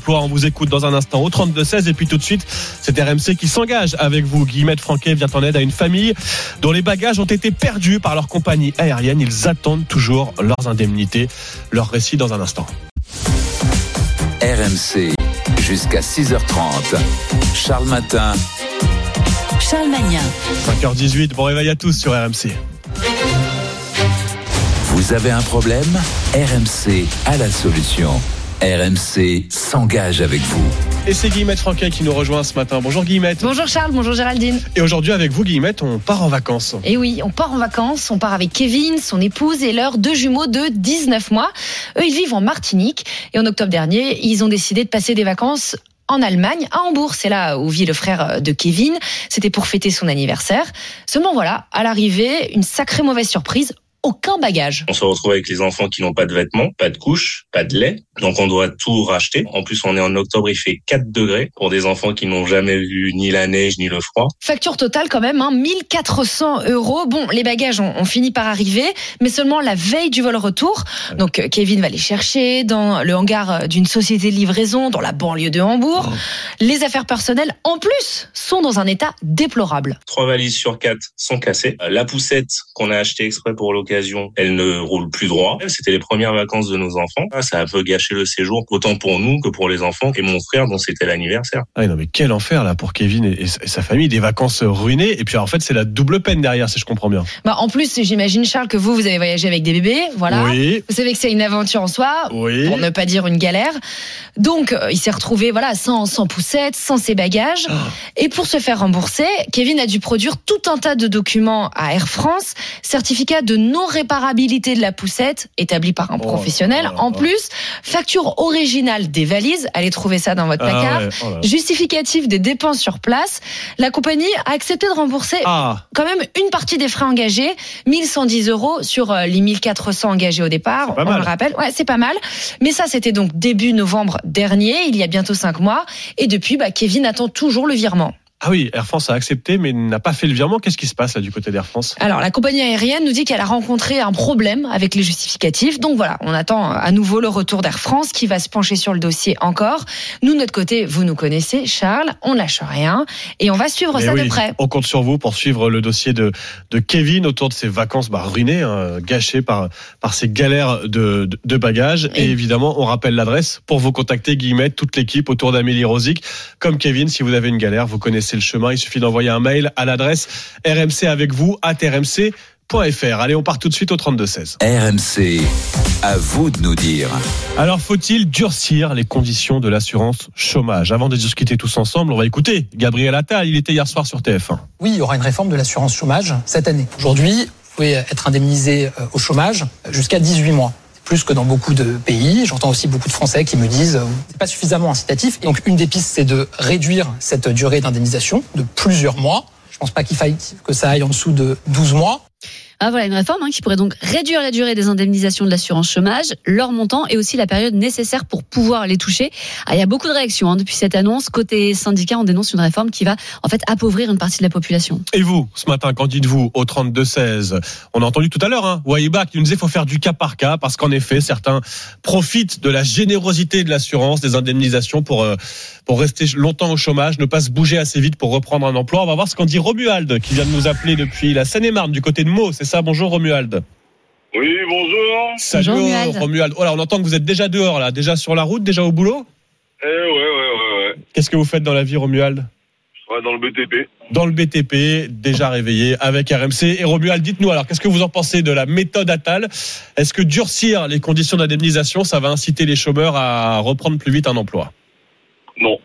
Speaker 4: emploi. On vous écoute dans un instant au trente-deux seize. Et puis tout de suite, c'est R M C qui s'engage avec vous. Guillemette Franquet vient en aide à une famille dont les bagages ont été perdus par leur compagnie aérienne. Ils attendent toujours leurs indemnités. Leur récit dans un instant.
Speaker 3: R M C jusqu'à six heures trente. Charles Matin.
Speaker 2: Charles Magnin.
Speaker 4: cinq heures dix-huit, bon réveil à tous sur R M C.
Speaker 3: Vous avez un problème ? R M C a la solution. R M C s'engage avec vous.
Speaker 4: Et c'est Guillemette Franquet qui nous rejoint ce matin. Bonjour Guillemette.
Speaker 5: Bonjour Charles, bonjour Géraldine.
Speaker 4: Et aujourd'hui avec vous Guillemette, on part en vacances.
Speaker 1: Et oui, on part en vacances, on part avec Kevin, son épouse et leurs deux jumeaux de dix-neuf mois. Eux, ils vivent en Martinique et en octobre dernier, ils ont décidé de passer des vacances en Allemagne, à Hambourg. C'est là où vit le frère de Kevin. C'était pour fêter son anniversaire. Seulement voilà, à l'arrivée, une sacrée mauvaise surprise. Aucun bagage.
Speaker 22: On se retrouve avec les enfants qui n'ont pas de vêtements, pas de couches, pas de lait. Donc on doit tout racheter. En plus, on est en octobre, il fait quatre degrés pour des enfants qui n'ont jamais vu ni la neige ni le froid.
Speaker 1: Facture totale quand même, hein, mille quatre cents euros. Bon, les bagages ont, ont fini par arriver, mais seulement la veille du vol retour. Donc Kevin va les chercher dans le hangar d'une société de livraison dans la banlieue de Hambourg. Oh. Les affaires personnelles, en plus, sont dans un état déplorable.
Speaker 22: Trois valises sur quatre sont cassées. La poussette qu'on a achetée exprès pour l'occasion, elle ne roule plus droit. C'était les premières vacances de nos enfants. Ça a un peu gâché le séjour, autant pour nous que pour les enfants et mon frère dont c'était l'anniversaire.
Speaker 4: Ah non mais quel enfer là pour Kevin et, et sa famille, des vacances ruinées. Et puis en fait c'est la double peine derrière si je comprends bien.
Speaker 1: Bah en plus j'imagine Charles que vous vous avez voyagé avec des bébés, voilà.
Speaker 4: Oui.
Speaker 1: Vous savez que c'est une aventure en soi,
Speaker 4: oui.
Speaker 1: Pour ne pas dire une galère. Donc euh, il s'est retrouvé voilà sans sans poussette, sans ses bagages. Oh. Et pour se faire rembourser, Kevin a dû produire tout un tas de documents à Air France, certificat de non réparabilité de la poussette établi par un oh, professionnel. Oh, oh, en plus, facture originale des valises, allez trouver ça dans votre placard. Ah ouais, oh justificatif des dépenses sur place. La compagnie a accepté de rembourser ah. quand même une partie des frais engagés, mille cent dix euros sur les mille quatre cents engagés au départ. On mal. le rappelle, ouais, c'est pas mal. Mais ça, c'était donc début novembre dernier, il y a bientôt cinq mois. Et depuis, bah, Kevin attend toujours le virement.
Speaker 4: Ah oui, Air France a accepté mais n'a pas fait le virement. Qu'est-ce qui se passe là du côté d'Air France ?
Speaker 1: Alors la compagnie aérienne nous dit qu'elle a rencontré un problème avec les justificatifs. Donc voilà, on attend à nouveau le retour d'Air France qui va se pencher sur le dossier encore. Nous de notre côté, vous nous connaissez Charles, on lâche rien et on va suivre mais ça oui, de près.
Speaker 4: On compte sur vous pour suivre le dossier de, de Kevin autour de ses vacances bah, ruinées, hein, gâchées par, par ces galères de, de, de bagages. Et... et évidemment, on rappelle l'adresse pour vous contacter, Guillemette, toute l'équipe autour d'Amélie Rosic. Comme Kevin, si vous avez une galère, vous connaissez le chemin, il suffit d'envoyer un mail à l'adresse R M C avec vous arobase r m c point f r. Allez, on part tout de suite au trente-deux seize.
Speaker 3: R M C, à vous de nous dire.
Speaker 4: Alors, faut-il durcir les conditions de l'assurance chômage ? Avant de discuter tous ensemble, on va écouter Gabriel Attal. Il était hier soir sur T F un.
Speaker 7: Oui, il y aura une réforme de l'assurance chômage cette année. Aujourd'hui, vous pouvez être indemnisé au chômage jusqu'à dix-huit mois. Plus que dans beaucoup de pays. J'entends aussi beaucoup de Français qui me disent euh, c'est pas suffisamment incitatif. Et donc une des pistes, c'est de réduire cette durée d'indemnisation de plusieurs mois. Je pense pas qu'il faille que ça aille en dessous de douze mois.
Speaker 5: Ah voilà, une réforme hein, qui pourrait donc réduire la durée des indemnisations de l'assurance chômage, leur montant et aussi la période nécessaire pour pouvoir les toucher. Ah, il y a beaucoup de réactions hein, depuis cette annonce. Côté syndicat, on dénonce une réforme qui va en fait appauvrir une partie de la population.
Speaker 4: Et vous, ce matin, qu'en dites-vous au trente-deux seize ? On a entendu tout à l'heure, hein, Wahiba qui nous disait qu'il faut faire du cas par cas parce qu'en effet, certains profitent de la générosité de l'assurance, des indemnisations pour, euh, pour rester longtemps au chômage, ne pas se bouger assez vite pour reprendre un emploi. On va voir ce qu'en dit Romuald qui vient de nous appeler depuis la Seine-et-Marne du côté de Meaux. C'est ça, bonjour Romuald.
Speaker 23: Oui, bonjour.
Speaker 4: Salut bonjour, Romuald. Oh là, on entend que vous êtes déjà dehors là, déjà sur la route, déjà au boulot ?
Speaker 23: Eh ouais, ouais, ouais, ouais.
Speaker 4: Qu'est-ce que vous faites dans la vie, Romuald ?
Speaker 23: Je travaille dans le B T P.
Speaker 4: Dans le B T P, déjà réveillé avec R M C. Et Romuald, dites-nous alors, qu'est-ce que vous en pensez de la méthode Attal ? Est-ce que durcir les conditions d'indemnisation, ça va inciter les chômeurs à reprendre plus vite un emploi ?
Speaker 23: Non.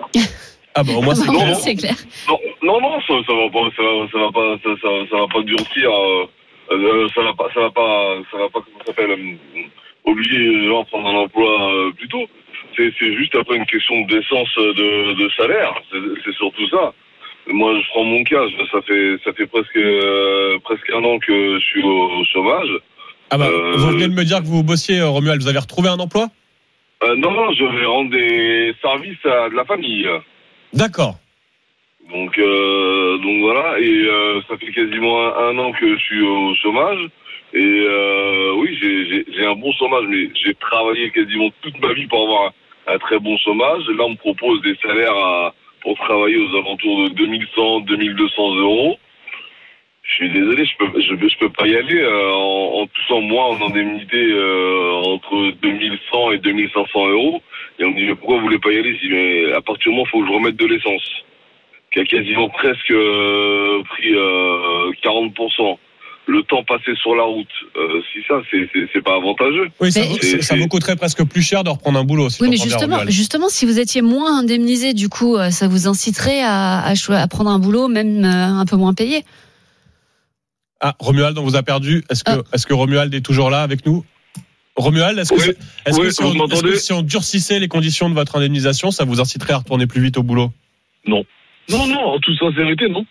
Speaker 4: Ah bah au moins c'est,
Speaker 23: non,
Speaker 4: clair.
Speaker 23: c'est clair. Non, non, non, ça, ça va pas, ça, ça va pas, ça, ça, ça va pas durcir. Euh, euh, ça va pas, ça va pas, ça va pas, comment ça s'appelle, euh, obliger les gens à prendre un emploi euh, plus tôt. C'est, c'est juste après une question d'essence de, de salaire. C'est, c'est surtout ça. Moi, je prends mon cas. Ça fait, ça fait presque, euh, presque un an que je suis au, au chômage.
Speaker 4: Ah bah, euh, vous venez de me dire que vous bossiez, Romuald. Vous avez retrouvé un emploi ?
Speaker 23: euh, Non, non, je vais rendre des services à de la famille.
Speaker 4: D'accord.
Speaker 23: Donc, euh, donc voilà, et euh, ça fait quasiment un, un an que je suis au chômage. Et euh, oui, j'ai, j'ai, j'ai un bon chômage, mais j'ai travaillé quasiment toute ma vie pour avoir un très bon chômage. Là, on me propose des salaires à, pour travailler aux alentours de deux mille cent, deux mille deux cents euros. Je suis désolé, je peux, je, je peux pas y aller euh, en, en touchant moi en indemnité euh, entre deux mille cent et deux mille cinq cents euros. Et on me dit, mais pourquoi vous voulez pas y aller? Je dis, mais à partir du moment où il faut que je remette de l'essence, qui a quasiment presque euh, pris euh, quarante pour cent. Le temps passé sur la route, euh, si ça, c'est, c'est, c'est pas avantageux.
Speaker 4: Oui, ça,
Speaker 1: Mais-
Speaker 4: vous, c'est- ça vous coûterait presque plus cher de reprendre un boulot. Si
Speaker 5: Oui, mais
Speaker 4: j'entends bien,
Speaker 5: justement,
Speaker 4: Romuald.
Speaker 5: justement, si vous étiez moins indemnisé, du coup, euh, ça vous inciterait à, à, choi- à prendre un boulot, même euh, un peu moins payé.
Speaker 4: Ah, Romuald, on vous a perdu. Est-ce que, est-ce que Romuald est toujours là avec nous? Romuald, est-ce que,
Speaker 23: Oui.
Speaker 4: c'est- est-ce
Speaker 23: Oui,
Speaker 4: que, si
Speaker 23: vous
Speaker 4: on, est-ce
Speaker 23: m'entendez
Speaker 4: que si on durcissait les conditions de votre indemnisation, ça vous inciterait à retourner plus vite au boulot?
Speaker 23: Non. Non, non, en toute sincérité, non.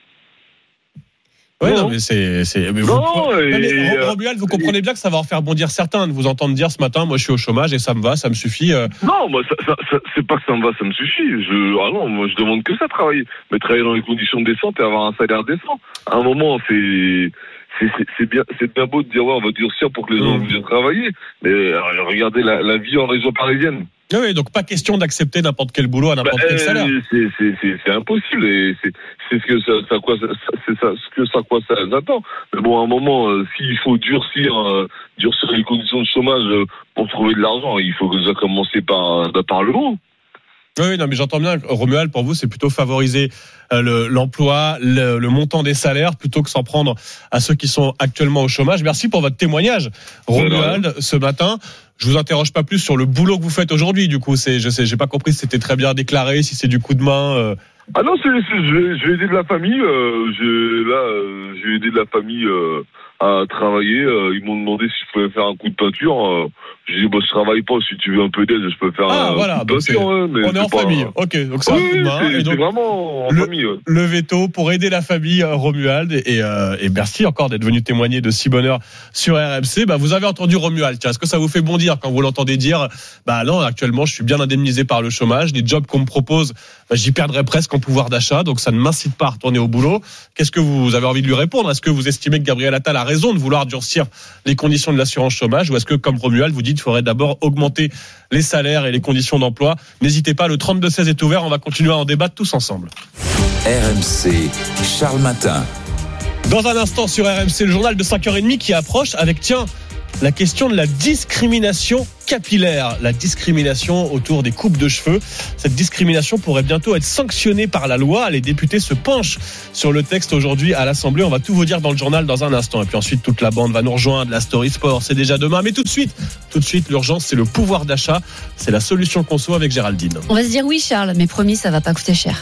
Speaker 4: Oui,
Speaker 23: Non.
Speaker 4: non, mais c'est, c'est, mais vous,
Speaker 23: Non,
Speaker 4: non,
Speaker 23: et-
Speaker 4: mais Ro- Romuald, vous comprenez bien que ça va en faire bondir certains de vous entendre dire ce matin, moi je suis au chômage et ça me va, ça me suffit. euh.
Speaker 23: Non, moi, ça, ça, ça- c'est pas que ça me va, ça me suffit. Je, ah non, moi, je demande que ça, travailler. Mais travailler dans les conditions décentes et avoir un salaire décent. À un moment, c'est, c'est, c'est, c'est bien, c'est bien beau de dire, ouais, on va durcir pour que les gens viennent travailler. Mais euh, regardez la, la vie en région parisienne.
Speaker 4: Oui, oui, donc pas question d'accepter n'importe quel boulot à n'importe
Speaker 23: Bah,
Speaker 4: quel salaire.
Speaker 23: euh, c'est, c'est, c'est, c'est impossible et c'est, c'est ce que ça, ça quoi, ça, c'est ça, ce que ça quoi ça attend. Mais bon, à un moment, euh, s'il faut durcir, euh, durcir les conditions de chômage euh, pour trouver de l'argent, il faut déjà commencer par, par le haut.
Speaker 4: Oui, oui, non, mais j'entends bien. Romuald, pour vous, c'est plutôt favoriser euh, le, l'emploi, le, le montant des salaires, plutôt que s'en prendre à ceux qui sont actuellement au chômage. Merci pour votre témoignage, Romuald, ce matin. Je vous interroge pas plus sur le boulot que vous faites aujourd'hui. Du coup, c'est, je sais, j'ai pas compris si c'était très bien déclaré, si c'est du coup de main. Euh...
Speaker 23: Ah non, c'est, c'est, je, vais, je vais aider de la famille. Euh, je, là, euh, je vais aider de la famille euh, à travailler. Euh, ils m'ont demandé si je pouvais faire un coup de peinture. Euh, j'ai dit, bah, je travaille pas. Si tu veux un peu d'aide, je peux faire
Speaker 4: Ah,
Speaker 23: un
Speaker 4: voilà,
Speaker 23: coup de
Speaker 4: donc c'est-
Speaker 23: peinture. hein, mais
Speaker 4: on est
Speaker 23: c'est
Speaker 4: en
Speaker 23: pas-
Speaker 4: famille. Ok, donc c'est un
Speaker 23: Oui,
Speaker 4: coup de main.
Speaker 23: c'est,
Speaker 4: Et donc,
Speaker 23: c'est vraiment en
Speaker 4: le,
Speaker 23: famille. ouais.
Speaker 4: le veto pour aider la famille, euh, Romuald. Et, euh, et merci encore d'être venu témoigner de si bonheur sur R M C. Bah, vous avez entendu Romuald. Tiens, est-ce que ça vous fait bondir quand vous l'entendez dire, bah non, actuellement, je suis bien indemnisé par le chômage. Les jobs qu'on me propose, bah, j'y perdrais presque en pouvoir d'achat. Donc, ça ne m'incite pas à retourner au boulot. Qu'est-ce que vous avez envie de lui répondre? Est-ce que vous estimez que Gabriel Attal a raison de vouloir durcir les conditions de l'assurance chômage? Ou est-ce que, comme Romuald, vous dites, il faudrait d'abord augmenter les salaires et les conditions d'emploi? N'hésitez pas, le trente-deux seize est ouvert. On va continuer à en débattre tous ensemble.
Speaker 3: R M C, Charles Matin.
Speaker 4: Dans un instant sur R M C, le journal de cinq heures trente qui approche avec, tiens, la question de la discrimination capillaire, la discrimination autour des coupes de cheveux. Cette discrimination pourrait bientôt être sanctionnée par la loi. Les députés se penchent sur le texte aujourd'hui à l'Assemblée. On va tout vous dire dans le journal dans un instant. Et puis ensuite, toute la bande va nous rejoindre. La Story Sport, c'est déjà demain. Mais tout de suite, tout de suite, l'urgence, c'est le pouvoir d'achat. C'est la solution conso avec Géraldine.
Speaker 5: On va se dire oui, Charles, mais promis, ça va pas coûter cher.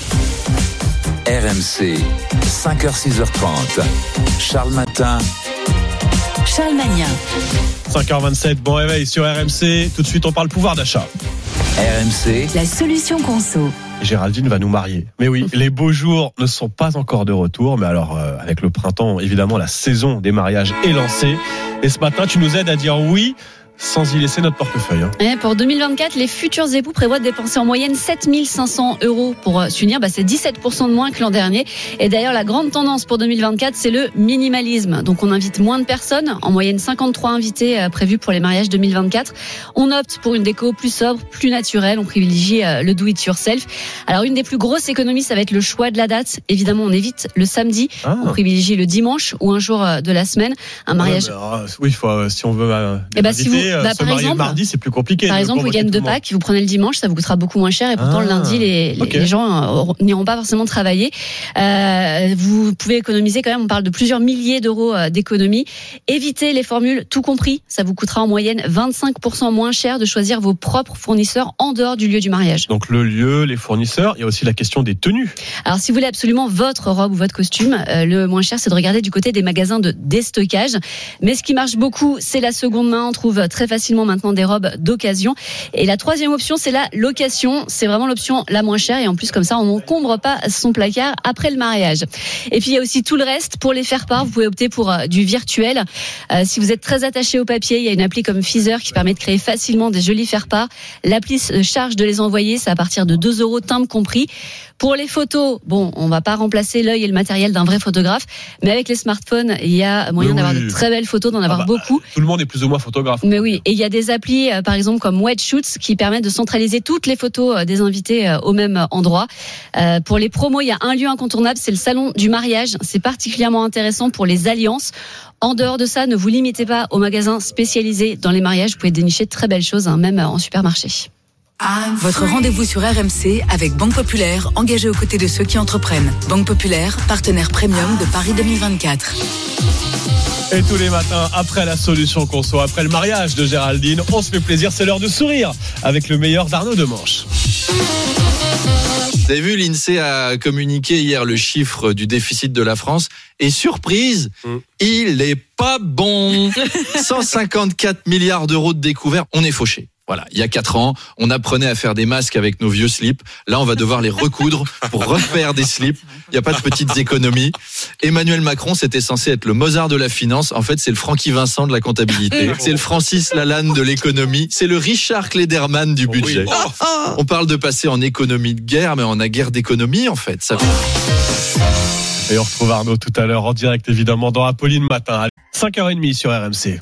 Speaker 3: R M C, cinq heures six heures trente. Charles Matin.
Speaker 2: Charles Magnin.
Speaker 4: cinq heures vingt-sept, bon réveil sur R M C. Tout de suite, on parle pouvoir d'achat.
Speaker 3: R M C.
Speaker 2: La solution conso.
Speaker 4: Géraldine va nous marier. Mais oui, les beaux jours ne sont pas encore de retour. Mais alors, euh, avec le printemps, évidemment, la saison des mariages est lancée. Et ce matin, tu nous aides à dire oui sans y laisser notre portefeuille. Hein.
Speaker 5: Et pour deux mille vingt-quatre, les futurs époux prévoient de dépenser en moyenne sept mille cinq cents euros pour euh, s'unir. Bah, c'est dix-sept pour cent de moins que l'an dernier. Et d'ailleurs, la grande tendance pour deux mille vingt-quatre, c'est le minimalisme. Donc, on invite moins de personnes. En moyenne, cinquante-trois invités euh, prévus pour les mariages deux mille vingt-quatre. On opte pour une déco plus sobre, plus naturelle. On privilégie euh, le do-it-yourself. Alors, une des plus grosses économies, ça va être le choix de la date. Évidemment, on évite le samedi.
Speaker 4: Ah.
Speaker 5: On privilégie le dimanche ou un jour euh, de la semaine. Un mariage.
Speaker 4: Ouais, mais, alors, oui, faut, euh, si on veut euh,
Speaker 5: Eh ben, si
Speaker 4: inviter,
Speaker 5: vous-
Speaker 4: euh,
Speaker 5: bah,
Speaker 4: se
Speaker 5: par
Speaker 4: marier
Speaker 5: exemple-
Speaker 4: le mardi, c'est plus compliqué.
Speaker 5: Par
Speaker 4: de
Speaker 5: exemple,
Speaker 4: convoquer
Speaker 5: week-end
Speaker 4: tout
Speaker 5: de
Speaker 4: le monde.
Speaker 5: Pâques, vous prenez le dimanche, ça vous coûtera beaucoup moins cher et pourtant
Speaker 4: Ah.
Speaker 5: le lundi, les, les,
Speaker 4: Ok.
Speaker 5: les gens euh, n'iront pas forcément travailler. Euh, vous pouvez économiser quand même, on parle de plusieurs milliers d'euros euh, d'économies. Évitez les formules tout compris, ça vous coûtera en moyenne vingt-cinq pour cent moins cher de choisir vos propres fournisseurs en dehors du lieu du mariage.
Speaker 4: Donc le lieu, les fournisseurs, il y a aussi la question des tenues.
Speaker 5: Alors si vous voulez absolument votre robe ou votre costume, euh, le moins cher c'est de regarder du côté des magasins de déstockage. Mais ce qui marche beaucoup, c'est la seconde main. On trouve très facilement maintenant des robes d'occasion. Et la troisième option, c'est la location. C'est vraiment l'option la moins chère et en plus comme ça, on n'encombre pas son placard après le mariage. Et puis il y a aussi tout le reste pour les faire part. Vous pouvez opter pour euh, du virtuel. Euh, si vous êtes très attaché au papier, il y a une appli comme Feezer qui permet de créer facilement des jolis faire-part. L'appli se charge de les envoyer, c'est à partir de deux euros timbre compris. Pour les photos, bon, on va pas remplacer l'œil et le matériel d'un vrai photographe, mais avec les smartphones, il y a moyen
Speaker 4: oui.
Speaker 5: d'avoir de très belles photos, d'en avoir
Speaker 4: ah bah,
Speaker 5: beaucoup.
Speaker 4: Tout le monde est plus ou moins photographe.
Speaker 5: Mais oui, et il y a des applis, euh, par exemple comme WetShoots, qui permettent de centraliser toutes les photos euh, des invités euh, au même endroit. Euh, pour les promos, il y a un lieu incontournable, c'est le salon du mariage. C'est particulièrement intéressant pour les alliances. En dehors de ça, ne vous limitez pas aux magasins spécialisés dans les mariages. Vous pouvez dénicher de très belles choses, hein, même en supermarché.
Speaker 2: Votre rendez-vous sur R M C avec Banque Populaire, engagée aux côtés de ceux qui entreprennent. Banque Populaire, partenaire premium de Paris deux mille vingt-quatre.
Speaker 4: Et tous les matins, après la solution conso, après le mariage de Géraldine, on se fait plaisir, c'est l'heure de sourire avec le meilleur d'Arnaud Demanche.
Speaker 9: Vous avez vu, l'INSEE a communiqué hier le chiffre du déficit de la France et surprise, mmh. il est pas bon. cent cinquante-quatre milliards d'euros de découvert, on est fauché. Voilà, il y a quatre ans, on apprenait à faire des masques avec nos vieux slips. Là, on va devoir les recoudre pour refaire des slips. Il n'y a pas de petites économies. Emmanuel Macron, c'était censé être le Mozart de la finance. En fait, c'est le Francky Vincent de la comptabilité. C'est le Francis Lalanne de l'économie. C'est le Richard Klederman du budget. On parle de passer en économie de guerre, mais on a guerre d'économie, en fait. Ça...
Speaker 4: Et on retrouve Arnaud tout à l'heure en direct, évidemment, dans Apolline Matin, à cinq heures trente sur R M C.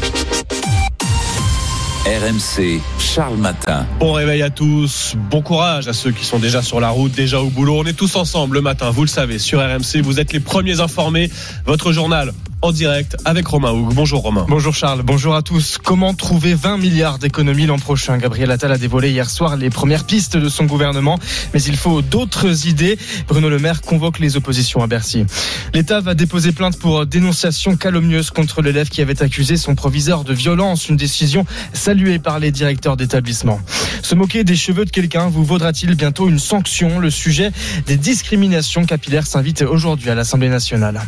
Speaker 3: R M C, Charles Matin.
Speaker 4: Bon réveil à tous, bon courage à ceux qui sont déjà sur la route, déjà au boulot. On est tous ensemble le matin, vous le savez, sur R M C. Vous êtes les premiers informés. Votre journal en direct avec Romain Houg. Bonjour Romain.
Speaker 6: Bonjour Charles, bonjour à tous. Comment trouver vingt milliards d'économies l'an prochain ? Gabriel Attal a dévoilé hier soir les premières pistes de son gouvernement, mais il faut d'autres idées. Bruno Le Maire convoque les oppositions à Bercy. L'État va déposer plainte pour dénonciation calomnieuse contre l'élève qui avait accusé son proviseur de violence, une décision saluée par les directeurs d'établissement. Se moquer des cheveux de quelqu'un vous vaudra-t-il bientôt une sanction ? Le sujet des discriminations capillaires s'invite aujourd'hui à l'Assemblée nationale.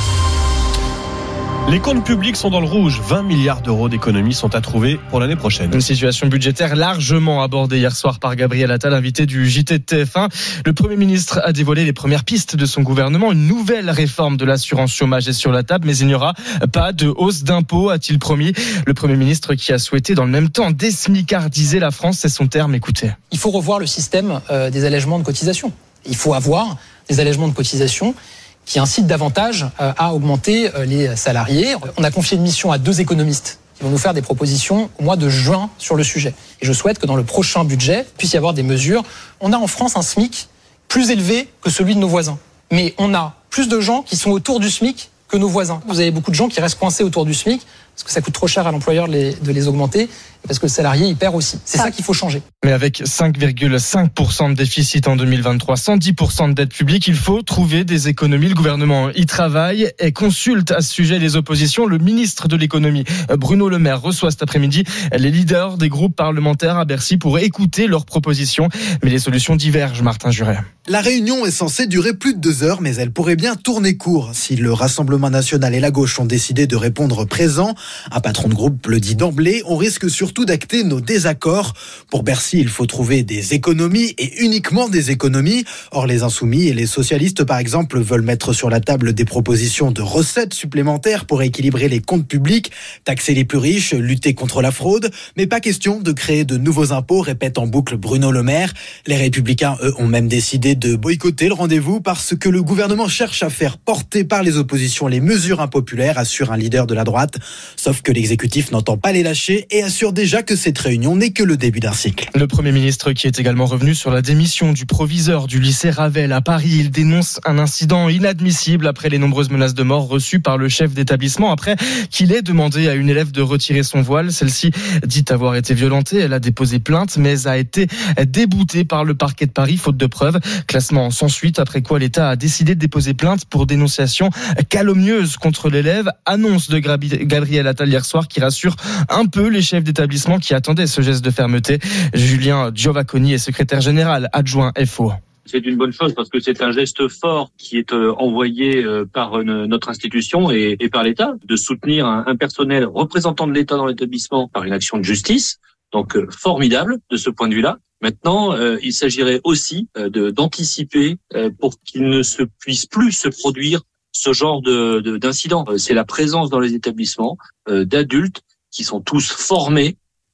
Speaker 4: Les comptes publics sont dans le rouge. vingt milliards d'euros d'économies sont à trouver pour l'année prochaine.
Speaker 6: Une situation budgétaire largement abordée hier soir par Gabriel Attal, invité du J T de T F un. Le Premier ministre a dévoilé les premières pistes de son gouvernement. Une nouvelle réforme de l'assurance chômage est sur la table, mais il n'y aura pas de hausse d'impôts, a-t-il promis. Le Premier ministre qui a souhaité dans le même temps désmicardiser la France, c'est son terme, écoutez.
Speaker 7: Il faut revoir le système euh, des allègements de cotisation. Il faut avoir des allègements de cotisation qui incite davantage à augmenter les salariés. On a confié une mission à deux économistes qui vont nous faire des propositions au mois de juin sur le sujet. Et je souhaite que dans le prochain budget, il puisse y avoir des mesures. On a en France un SMIC plus élevé que celui de nos voisins. Mais on a plus de gens qui sont autour du SMIC que nos voisins. Vous avez beaucoup de gens qui restent coincés autour du SMIC parce que ça coûte trop cher à l'employeur de les, de les augmenter et parce que le salarié, il perd aussi. C'est ah. ça qu'il faut changer.
Speaker 6: Mais avec cinq virgule cinq pour cent de déficit en deux mille vingt-trois, cent dix pour cent de dette publique, il faut trouver des économies. Le gouvernement y travaille et consulte à ce sujet les oppositions. Le ministre de l'économie, Bruno Le Maire, reçoit cet après-midi les leaders des groupes parlementaires à Bercy pour écouter leurs propositions. Mais les solutions divergent, Martin Juret.
Speaker 10: La réunion est censée durer plus de deux heures, mais elle pourrait bien tourner court. Si le Rassemblement national et la gauche ont décidé de répondre présent, un patron de groupe le dit d'emblée, on risque surtout d'acter nos désaccords. Pour Bercy, il faut trouver des économies et uniquement des économies. Or, les Insoumis et les socialistes, par exemple, veulent mettre sur la table des propositions de recettes supplémentaires pour équilibrer les comptes publics, taxer les plus riches, lutter contre la fraude. Mais pas question de créer de nouveaux impôts, répète en boucle Bruno Le Maire. Les Républicains, eux, ont même décidé de boycotter le rendez-vous parce que le gouvernement cherche à faire porter par les oppositions les mesures impopulaires, assure un leader de la droite. Sauf que l'exécutif n'entend pas les lâcher et assure déjà que cette réunion n'est que le début d'un cycle.
Speaker 6: Le Premier ministre qui est également revenu sur la démission du proviseur du lycée Ravel à Paris. Il dénonce un incident inadmissible après les nombreuses menaces de mort reçues par le chef d'établissement après qu'il ait demandé à une élève de retirer son voile. Celle-ci dit avoir été violentée. Elle a déposé plainte mais a été déboutée par le parquet de Paris faute de preuves. Classement sans suite après quoi l'État a décidé de déposer plainte pour dénonciation calomnieuse contre l'élève. Annonce de Gabriel Attal hier soir qui rassure un peu les chefs d'établissement qui attendaient ce geste de fermeté. Julien Giovaconi est secrétaire général adjoint F O.
Speaker 11: C'est une bonne chose parce que c'est un geste fort qui est envoyé par notre institution et par l'État de soutenir un personnel représentant de l'État dans l'établissement par une action de justice. Donc formidable de ce point de vue-là. Maintenant, euh, il s'agirait aussi euh, de, d'anticiper euh, pour qu'il ne se puisse plus se produire ce genre de, de, d'incident. Euh, c'est la présence dans les établissements euh, d'adultes qui sont tous formés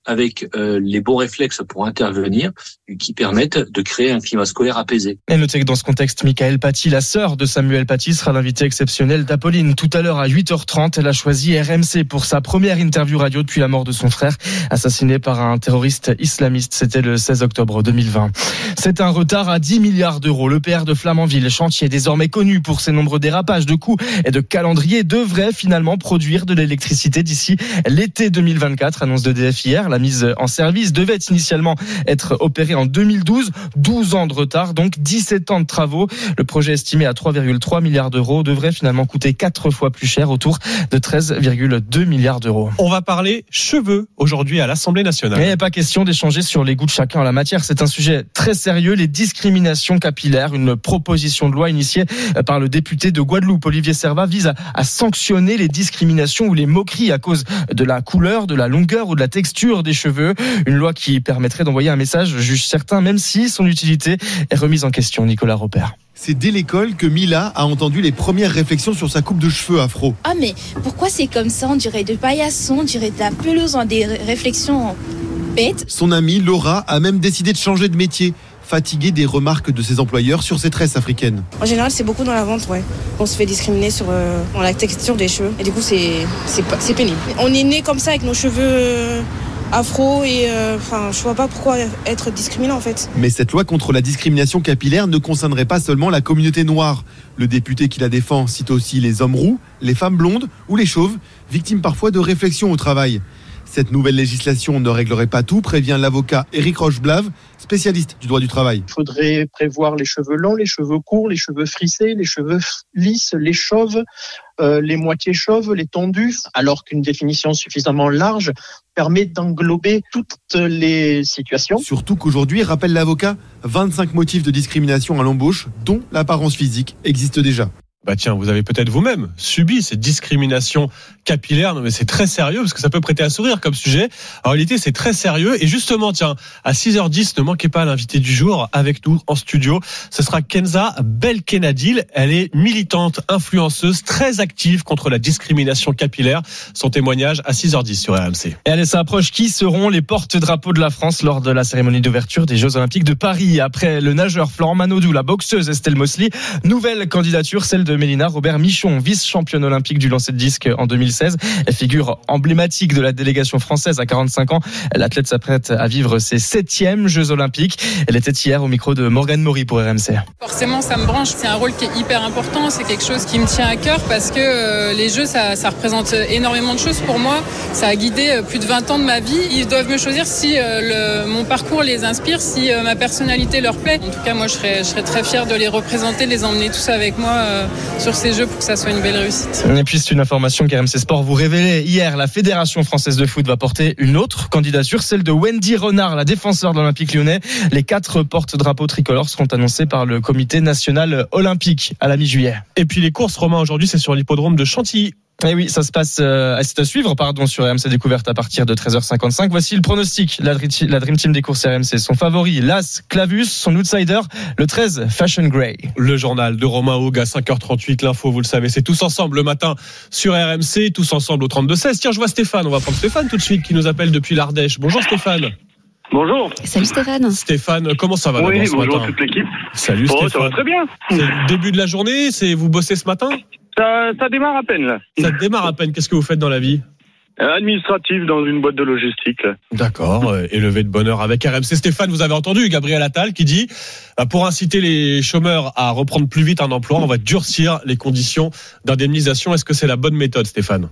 Speaker 11: avec euh, les bons réflexes pour intervenir, qui permettent de créer un climat scolaire apaisé.
Speaker 6: Et notez que dans ce contexte, Michael Paty, la sœur de Samuel Paty, sera l'invité exceptionnel d'Apolline. Tout à l'heure à huit heures trente, elle a choisi R M C pour sa première interview radio depuis la mort de son frère, assassiné par un terroriste islamiste. C'était le seize octobre deux mille vingt. C'est un retard à dix milliards d'euros. Le P R de Flamanville, chantier désormais connu pour ses nombreux dérapages de coûts et de calendrier, devrait finalement produire de l'électricité d'ici l'été deux mille vingt-quatre, annonce d'E D F hier. La mise en service devait initialement être opérée en deux mille douze, douze ans de retard, donc dix-sept ans de travaux. Le projet estimé à trois virgule trois milliards d'euros devrait finalement coûter quatre fois plus cher, autour de treize virgule deux milliards d'euros.
Speaker 4: On va parler cheveux aujourd'hui à l'Assemblée nationale.
Speaker 6: Il n'y a pas question d'échanger sur les goûts de chacun en la matière. C'est un sujet très sérieux, les discriminations capillaires. Une proposition de loi initiée par le député de Guadeloupe, Olivier Servat, vise à, à sanctionner les discriminations ou les moqueries à cause de la couleur, de la longueur ou de la texture des cheveux. Une loi qui permettrait d'envoyer un message, juge certains, même si son utilité est remise en question. Nicolas Robert.
Speaker 8: C'est dès l'école que Mila a entendu les premières réflexions sur sa coupe de cheveux afro.
Speaker 12: Ah mais pourquoi c'est comme ça? On dirait de paillasson, on dirait de la pelouse, on des réflexions bêtes.
Speaker 8: Son amie Laura a même décidé de changer de métier, fatiguée des remarques de ses employeurs sur ses tresses africaines.
Speaker 14: En général, c'est beaucoup dans la vente, ouais. On se fait discriminer sur euh, dans la texture des cheveux. Et du coup, c'est, c'est, c'est pénible. On est né comme ça avec nos cheveux euh, afro et enfin, euh, je vois pas pourquoi être discriminé en fait.
Speaker 8: Mais cette loi contre la discrimination capillaire ne concernerait pas seulement la communauté noire. Le député qui la défend cite aussi les hommes roux, les femmes blondes ou les chauves, victimes parfois de réflexions au travail. Cette nouvelle législation ne réglerait pas tout, prévient l'avocat Éric Rocheblave, spécialiste du droit du travail.
Speaker 24: Il faudrait prévoir les cheveux longs, les cheveux courts, les cheveux frissés, les cheveux lisses, les chauves, euh, les moitiés chauves, les tondus, alors qu'une définition suffisamment large permet d'englober toutes les situations.
Speaker 8: Surtout qu'aujourd'hui, rappelle l'avocat, vingt-cinq motifs de discrimination à l'embauche, dont l'apparence physique, existent déjà.
Speaker 4: Bah tiens, vous avez peut-être vous-même subi ces discriminations capillaires. Non mais c'est très sérieux parce que ça peut prêter à sourire comme sujet. En réalité, c'est très sérieux. Et justement, tiens, à six heures dix, ne manquez pas l'invité du jour avec nous en studio. Ce sera Kenza Belkenadil. Elle est militante, influenceuse, très active contre la discrimination capillaire. Son témoignage à six heures dix sur R M C.
Speaker 6: Et allez, ça approche. Qui seront les porte-drapeaux de la France lors de la cérémonie d'ouverture des Jeux Olympiques de Paris? Après le nageur Florent Manodou, la boxeuse Estelle Mosley, nouvelle candidature, celle de Mélina Robert-Michon, vice-championne olympique du lancer de disque en deux mille seize. Elle figure emblématique de la délégation française à quarante-cinq ans. L'athlète s'apprête à vivre ses septièmes Jeux Olympiques. Elle était hier au micro de Morgane Maury pour R M C.
Speaker 25: Forcément, ça me branche. C'est un rôle qui est hyper important. C'est quelque chose qui me tient à cœur parce que euh, les Jeux, ça, ça représente énormément de choses pour moi. Ça a guidé plus de vingt ans de ma vie. Ils doivent me choisir si euh, le, mon parcours les inspire, si euh, ma personnalité leur plaît. En tout cas, moi, je serais, je serais très fière de les représenter, de les emmener tous avec moi euh, sur ces Jeux pour que ça soit une belle réussite.
Speaker 6: Et puis, c'est une information qu'R M C Sport vous révélait hier. La Fédération française de foot va porter une autre candidature, celle de Wendy Renard, la défenseure de l'Olympique lyonnais. Les quatre porte-drapeaux tricolores seront annoncés par le comité national olympique à la mi-juillet.
Speaker 4: Et puis, les courses, Romain, aujourd'hui, c'est sur l'hippodrome de Chantilly.
Speaker 6: Et oui, ça se passe, euh, c'est à suivre, pardon, sur R M C Découverte à partir de treize heures cinquante-cinq. Voici le pronostic. La, la Dream Team des courses R M C. Son favori, l'As Clavus, son outsider, le treize, Fashion Grey.
Speaker 4: Le journal de Romain Haug à cinq heures trente-huit. L'info, vous le savez, c'est tous ensemble le matin sur R M C, tous ensemble au trente-deux seize. Tiens, je vois Stéphane. On va prendre Stéphane tout de suite qui nous appelle depuis l'Ardèche. Bonjour Stéphane.
Speaker 26: Bonjour.
Speaker 5: Salut Stéphane.
Speaker 4: Stéphane, comment ça va?
Speaker 26: Oui,
Speaker 4: ce
Speaker 26: bonjour
Speaker 4: matin
Speaker 26: toute l'équipe.
Speaker 4: Salut
Speaker 26: bon,
Speaker 4: Stéphane.
Speaker 26: Ça va très bien.
Speaker 4: C'est le début de la journée, c'est vous bossez ce matin?
Speaker 26: Ça, ça démarre à peine là.
Speaker 4: Ça démarre à peine. Qu'est-ce que vous faites dans la vie?
Speaker 26: Administratif dans une boîte de logistique. Là.
Speaker 4: D'accord, euh, élevé de bonheur avec R M C. Stéphane, vous avez entendu Gabriel Attal qui dit euh, pour inciter les chômeurs à reprendre plus vite un emploi, on va durcir les conditions d'indemnisation. Est-ce que c'est la bonne méthode, Stéphane?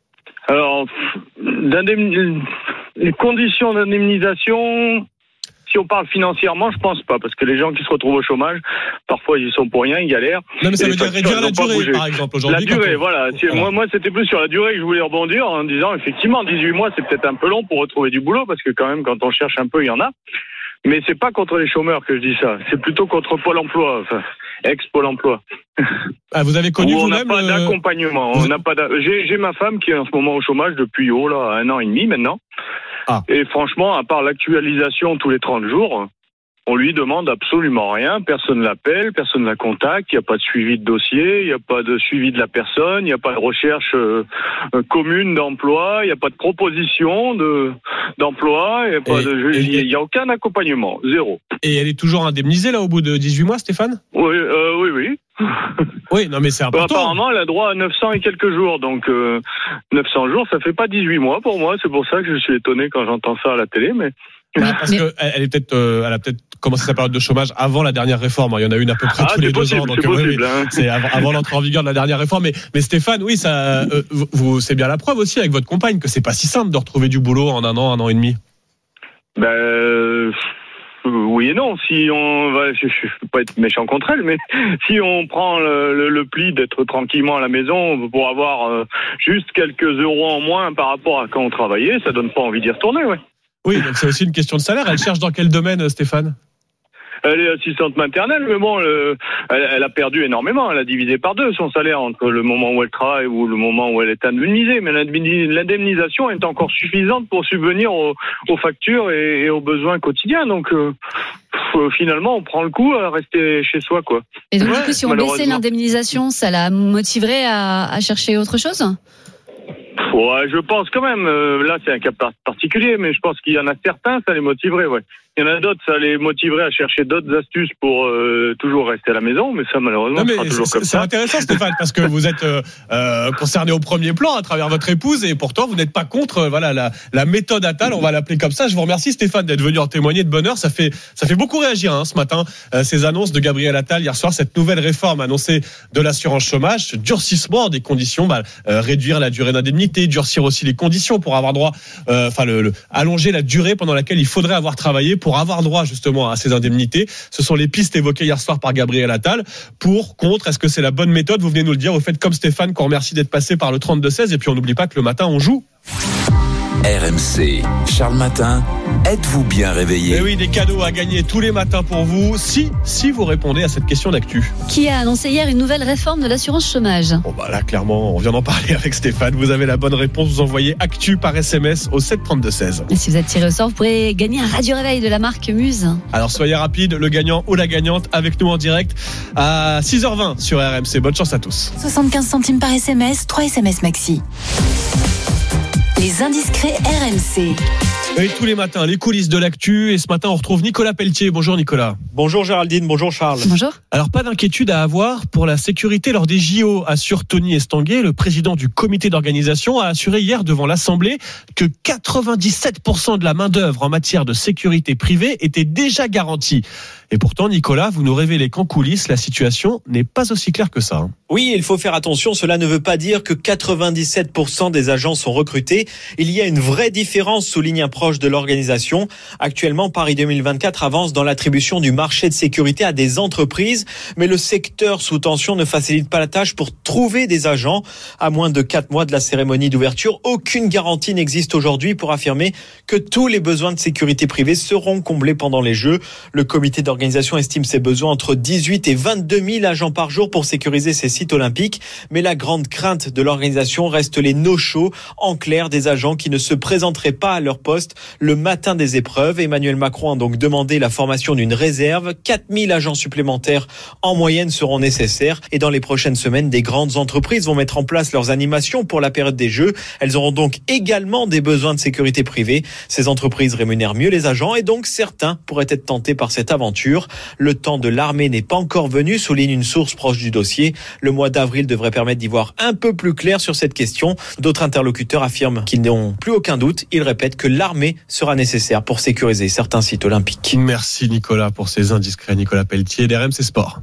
Speaker 26: Alors, d'indemn... les conditions d'indemnisation, si on parle financièrement, je pense pas, parce que les gens qui se retrouvent au chômage, parfois ils sont pour rien, ils galèrent.
Speaker 4: Non mais ça veut dire réduire la durée, par exemple, aujourd'hui.
Speaker 26: La durée,
Speaker 4: on...
Speaker 26: voilà. voilà. Moi, moi, c'était plus sur la durée que je voulais rebondir en disant, effectivement, dix-huit mois, c'est peut-être un peu long pour retrouver du boulot, parce que quand même, quand on cherche un peu, il y en a. Mais c'est pas contre les chômeurs que je dis ça, c'est plutôt contre Pôle emploi, enfin, ex-Pôle emploi.
Speaker 4: Ah, vous avez connu
Speaker 26: vous-même
Speaker 4: On n'a
Speaker 26: pas
Speaker 4: le...
Speaker 26: d'accompagnement. On n'a pas d'a... j'ai, j'ai ma femme qui est en ce moment au chômage depuis oh là un an et demi maintenant. Ah. Et franchement, à part l'actualisation tous les trente jours, On lui demande absolument rien, personne l'appelle, personne ne la contacte, il n'y a pas de suivi de dossier, il n'y a pas de suivi de la personne, il n'y a pas de recherche euh, commune d'emploi, il n'y a pas de proposition de, d'emploi, il n'y a, pas
Speaker 4: Et-
Speaker 26: de,
Speaker 4: et-
Speaker 26: il y a aucun accompagnement, zéro.
Speaker 4: Et elle est toujours indemnisée là au bout de dix-huit mois, Stéphane?
Speaker 26: Oui, euh, oui, oui.
Speaker 4: Oui, non mais c'est
Speaker 26: Bah,
Speaker 4: important.
Speaker 26: apparemment, elle a droit à neuf cents et quelques jours, donc euh, neuf cents jours, ça fait pas dix-huit mois pour moi, c'est pour ça que je suis étonné quand j'entends ça à la télé, mais...
Speaker 4: Ah, parce que elle elle est peut-être, euh, elle a peut-être commencé sa période de chômage avant la dernière réforme. Il y en a une à peu près
Speaker 26: Ah,
Speaker 4: tous les
Speaker 26: c'est
Speaker 4: deux
Speaker 26: possible,
Speaker 4: ans. Donc
Speaker 26: c'est
Speaker 4: euh, oui,
Speaker 26: possible,
Speaker 4: oui,
Speaker 26: hein.
Speaker 4: c'est avant, avant l'entrée en vigueur de la dernière réforme. Mais, mais Stéphane, oui, ça, euh, vous, vous- c'est bien la preuve aussi avec votre compagne que c'est pas si simple de retrouver du boulot en un an, un an et demi.
Speaker 26: Ben, euh, oui et non. Si on va, je, je peux pas être méchant contre elle, mais si on prend le, le, le pli d'être tranquillement à la maison pour avoir euh, juste quelques euros en moins par rapport à quand on travaillait, ça donne pas envie d'y retourner, ouais.
Speaker 4: Oui, donc c'est aussi une question de salaire. Elle cherche dans quel domaine, Stéphane?
Speaker 26: Elle est assistante maternelle, mais bon, le, elle, elle a perdu énormément. Elle a divisé par deux son salaire entre le moment où elle travaille ou le moment où elle est indemnisée. Mais l'indemni- l'indemnisation est encore suffisante pour subvenir aux, aux factures et, et aux besoins quotidiens. Donc, euh, pff, finalement, on prend le coup à rester chez soi, quoi.
Speaker 5: Et donc,
Speaker 26: Ouais,
Speaker 5: du coup, si on baissait
Speaker 26: malheureusement.
Speaker 5: l'indemnisation, ça la motiverait à, à chercher autre chose?
Speaker 26: Ouais, je pense quand même. euh, là, c'est un cas par- particulier, mais je pense qu'il y en a certains, ça les motiverait, ouais. Il y en a d'autres, ça les motiverait à chercher d'autres astuces pour euh, toujours rester à la maison, mais ça, malheureusement,
Speaker 4: Non, mais
Speaker 26: sera toujours
Speaker 4: c'est-
Speaker 26: comme
Speaker 4: c'est
Speaker 26: ça.
Speaker 4: intéressant, Stéphane, parce que vous êtes euh, euh, concerné au premier plan à travers votre épouse et pourtant vous n'êtes pas contre euh, voilà la, la méthode Attal, on va l'appeler comme ça. Je vous remercie, Stéphane, d'être venu en témoigner de bonne heure. Ça fait ça fait beaucoup réagir hein, ce matin euh, ces annonces de Gabriel Attal hier soir, cette nouvelle réforme annoncée de l'assurance chômage, ce durcissement des conditions, bah, euh, réduire la durée d'indemnité, durcir aussi les conditions pour avoir droit, euh, enfin le, le allonger la durée pendant laquelle il faudrait avoir travaillé pour avoir droit justement à ces indemnités. Ce sont les pistes évoquées hier soir par Gabriel Attal. Pour, contre, est-ce que c'est la bonne méthode? Vous venez nous le dire. Vous faites comme Stéphane, qu'on remercie d'être passé par le trente-deux seize. Et puis on n'oublie pas que le matin, on joue.
Speaker 3: R M C, Charles Matin, êtes-vous bien réveillé?
Speaker 4: Et oui, des cadeaux à gagner tous les matins pour vous, si, si vous répondez à cette question d'actu.
Speaker 5: Qui a annoncé hier une nouvelle réforme de l'assurance chômage?
Speaker 4: Bon bah là, clairement, on vient d'en parler avec Stéphane. Vous avez la bonne réponse. Vous envoyez actu par S M S au sept trente-deux seize.
Speaker 5: Et si vous êtes tiré au sort, vous pourrez gagner un radio réveil de la marque Muse.
Speaker 4: Alors soyez rapide, le gagnant ou la gagnante avec nous en direct à six heures vingt sur R M C. Bonne chance à tous.
Speaker 2: soixante-quinze centimes par S M S, trois S M S maxi. Les indiscrets R M C.
Speaker 4: Et tous les matins, les coulisses de l'actu. Et ce matin, on retrouve Nicolas Pelletier. Bonjour Nicolas.
Speaker 13: Bonjour Géraldine, bonjour Charles.
Speaker 5: Bonjour.
Speaker 4: Alors pas d'inquiétude à avoir pour la sécurité lors des J O, assure Tony Estanguet. Le président du comité d'organisation a assuré hier devant l'Assemblée que quatre-vingt-dix-sept pour cent de la main-d'œuvre en matière de sécurité privée était déjà garantie. Et pourtant, Nicolas, vous nous révélez qu'en coulisses, la situation n'est pas aussi claire que ça.
Speaker 13: Oui, il faut faire attention, cela ne veut pas dire que quatre-vingt-dix-sept pour cent des agents sont recrutés. Il y a une vraie différence, souligne un proche de l'organisation. Actuellement, Paris deux mille vingt-quatre avance dans l'attribution du marché de sécurité à des entreprises, mais le secteur sous tension ne facilite pas la tâche pour trouver des agents. À moins de quatre mois de la cérémonie d'ouverture, aucune garantie n'existe aujourd'hui pour affirmer que tous les besoins de sécurité privée seront comblés pendant les Jeux. Le comité d'organisation estime ses besoins entre dix-huit et vingt-deux mille agents par jour pour sécuriser ces sites olympiques. Mais la grande crainte de l'organisation reste les no-shows. En clair, des agents qui ne se présenteraient pas à leur poste le matin des épreuves. Emmanuel Macron a donc demandé la formation d'une réserve. quatre mille agents supplémentaires en moyenne seront nécessaires. Et dans les prochaines semaines, des grandes entreprises vont mettre en place leurs animations pour la période des Jeux. Elles auront donc également des besoins de sécurité privée. Ces entreprises rémunèrent mieux les agents et donc certains pourraient être tentés par cette aventure. Le temps de l'armée n'est pas encore venu, souligne une source proche du dossier. Le mois d'avril devrait permettre d'y voir un peu plus clair sur cette question. D'autres interlocuteurs affirment qu'ils n'ont plus aucun doute. Ils répètent que l'armée sera nécessaire pour sécuriser certains sites olympiques.
Speaker 4: Merci Nicolas pour ces indiscrets. Nicolas Pelletier d'R M C Sport.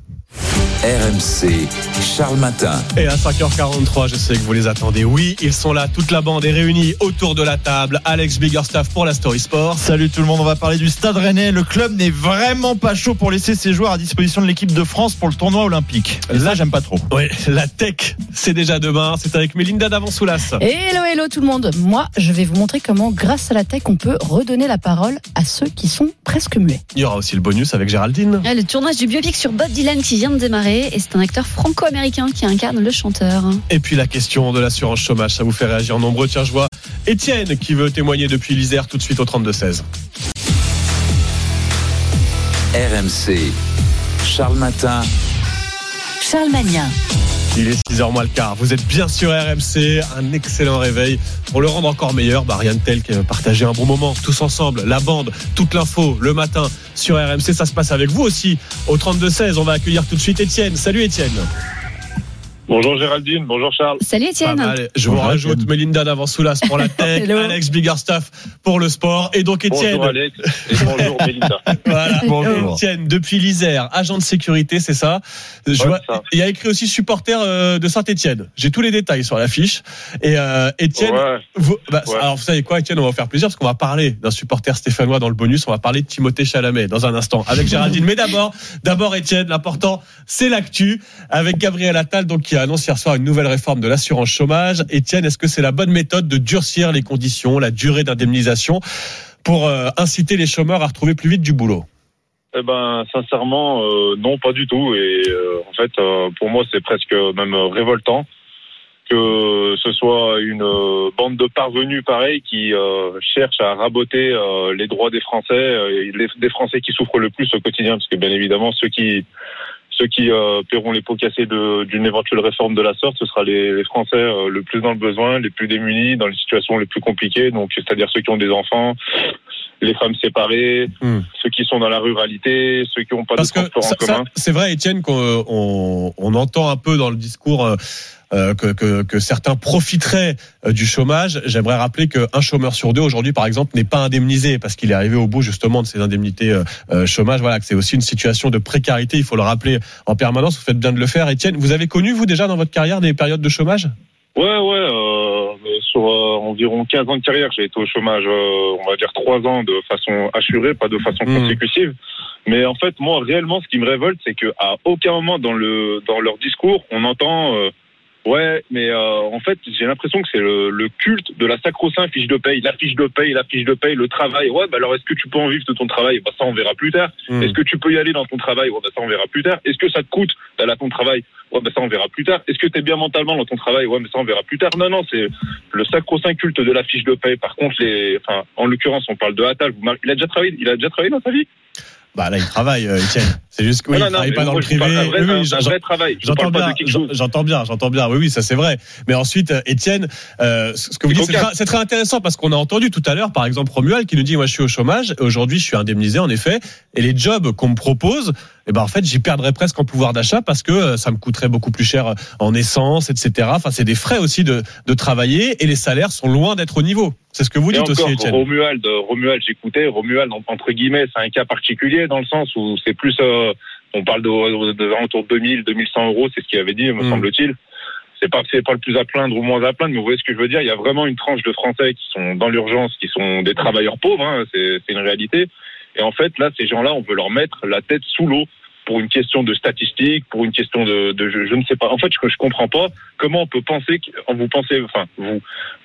Speaker 3: R M C, Charles Matin.
Speaker 4: Et à cinq heures quarante-trois, je sais que vous les attendez. Oui, ils sont là, toute la bande est réunie autour de la table. Alex Biggerstaff pour la Story Sport.
Speaker 6: Salut tout le monde, on va parler du Stade Rennais. Le club n'est vraiment pas chaud pour laisser ses joueurs à disposition de l'équipe de France pour le tournoi olympique. Là, j'aime pas trop.
Speaker 4: Oui, la tech, c'est déjà demain. C'est avec Mélinda Davansoulas.
Speaker 15: Hello, hello tout le monde. Moi, je vais vous montrer comment, grâce à la tech, on peut redonner la parole à ceux qui sont presque muets.
Speaker 4: Il y aura aussi le bonus avec Géraldine.
Speaker 5: Ouais, le tournage du biopic sur Bob Dylan qui vient de démarrer et c'est un acteur franco-américain qui incarne le chanteur.
Speaker 4: Et puis la question de l'assurance chômage, ça vous fait réagir nombreux. Tiens, je vois Étienne qui veut témoigner depuis l'Isère tout de suite au trente-deux seize.
Speaker 3: R M C. Charles Matin.
Speaker 2: Charles Magnin.
Speaker 4: Il est six heures moins le quart. Vous êtes bien sur R M C. Un excellent réveil. Pour le rendre encore meilleur, bah, rien de tel que partager un bon moment tous ensemble. La bande, toute l'info, le matin sur R M C. Ça se passe avec vous aussi. Au trente-deux seize, on va accueillir tout de suite Étienne. Salut Étienne.
Speaker 16: Bonjour Géraldine, bonjour Charles.
Speaker 5: Salut Étienne.
Speaker 4: Ah, allez, je vous bonjour rajoute Étienne. Melinda d'Avansoulas pour la tech, Alex Biggerstaff pour le sport et donc Étienne.
Speaker 16: Bonjour Alex et bonjour Melinda.
Speaker 4: Voilà.
Speaker 16: Bonjour.
Speaker 4: Étienne, depuis l'Isère, agent de sécurité, c'est ça. Je
Speaker 16: ouais,
Speaker 4: vois,
Speaker 16: ça.
Speaker 4: Il y a écrit aussi supporter euh, de Saint-Étienne. J'ai tous les détails sur la fiche. Et euh, Étienne,
Speaker 16: ouais.
Speaker 4: vous, bah,
Speaker 16: ouais.
Speaker 4: alors vous savez quoi Étienne, on va vous faire plaisir parce qu'on va parler d'un supporter stéphanois dans le bonus. On va parler de Timothée Chalamet dans un instant avec Géraldine. Mais d'abord, d'abord Étienne, l'important c'est l'actu avec Gabriel Attal donc qui annonce hier soir une nouvelle réforme de l'assurance chômage. Étienne, est-ce que c'est la bonne méthode de durcir les conditions, la durée d'indemnisation pour euh, inciter les chômeurs à retrouver plus vite du boulot?
Speaker 16: Eh ben, sincèrement, euh, non, pas du tout. Et euh, en fait, euh, pour moi, c'est presque même révoltant que ce soit une euh, bande de parvenus pareil qui euh, cherche à raboter euh, les droits des Français, euh, les, des Français qui souffrent le plus au quotidien, parce que bien évidemment, ceux qui Ceux qui euh, paieront les pots cassés de, d'une éventuelle réforme de la sorte, ce sera les, les Français euh, le plus dans le besoin, les plus démunis, dans les situations les plus compliquées. Donc, c'est-à-dire ceux qui ont des enfants, les femmes séparées, mmh. ceux qui sont dans la ruralité, ceux qui n'ont pas
Speaker 4: Parce
Speaker 16: de transport
Speaker 4: ça,
Speaker 16: en commun.
Speaker 4: Ça, c'est vrai, Étienne, qu'on on, on entend un peu dans le discours euh, euh, que, que, que certains profiteraient euh, du chômage. J'aimerais rappeler qu'un chômeur sur deux aujourd'hui, par exemple, n'est pas indemnisé parce qu'il est arrivé au bout justement de ses indemnités euh, euh, chômage. Voilà, que c'est aussi une situation de précarité. Il faut le rappeler en permanence. Vous faites bien de le faire, Étienne. Vous avez connu vous déjà dans votre carrière des périodes de chômage?
Speaker 16: Ouais, ouais. Euh, sur euh, environ quinze ans de carrière, j'ai été au chômage, euh, on va dire trois ans de façon assurée, pas de façon mmh. consécutive. Mais en fait, moi, réellement, ce qui me révolte, c'est qu'à aucun moment dans le dans leur discours, on entend euh, ouais, mais euh, en fait, j'ai l'impression que c'est le, le culte de la sacro-sainte fiche de paye, la fiche de paye, la fiche de paye, le travail. Ouais, bah alors est-ce que tu peux en vivre de ton travail? Bah ça, on verra plus tard. Mmh. Est-ce que tu peux y aller dans ton travail? Ouais, bah ça, on verra plus tard. Est-ce que ça te coûte d'aller à ton travail? Ouais, bah ça, on verra plus tard. Est-ce que t'es bien mentalement dans ton travail? Ouais, mais ça, on verra plus tard. Non, non, c'est le sacro-saint culte de la fiche de paye. Par contre, les, enfin, en l'occurrence, on parle de Attal. Il a déjà travaillé, il a déjà travaillé dans sa vie?
Speaker 4: Bah là, il travaille, euh, Étienne. C'est juste que oui,
Speaker 16: non,
Speaker 4: il
Speaker 16: non,
Speaker 4: travaille pas dans le privé.
Speaker 16: Un vrai,
Speaker 4: oui, oui,
Speaker 16: un vrai travail. Je
Speaker 4: j'entends bien,
Speaker 16: chose.
Speaker 4: j'entends bien, j'entends bien. Oui, oui, ça c'est vrai. Mais ensuite, Étienne, euh, ce que vous dites, c'est très, c'est très intéressant parce qu'on a entendu tout à l'heure, par exemple, Romuald qui nous dit, moi, je suis au chômage. Et aujourd'hui, je suis indemnisé, en effet. Et les jobs qu'on me propose, eh ben, en fait, j'y perdrais presque en pouvoir d'achat parce que ça me coûterait beaucoup plus cher en essence, et cetera. Enfin, c'est des frais aussi de, de travailler et les salaires sont loin d'être au niveau. C'est ce que vous dites
Speaker 16: et encore,
Speaker 4: aussi, Étienne.
Speaker 16: Romuald, Romuald, j'écoutais. Romuald, entre guillemets, c'est un cas particulier dans le sens où c'est plus, euh, on parle de, de, de alentours de deux mille, deux mille cent euros, c'est ce qu'il avait dit, me mmh. semble-t-il. C'est pas que c'est pas le plus à plaindre ou moins à plaindre, mais vous voyez ce que je veux dire. Il y a vraiment une tranche de Français qui sont dans l'urgence, qui sont des travailleurs pauvres, hein, c'est, c'est une réalité. Et en fait, là, ces gens-là, on veut leur mettre la tête sous l'eau pour une question de statistique, pour une question de, de je, je ne sais pas. En fait, je, je comprends pas comment on peut penser, que, vous pensez, enfin, vous,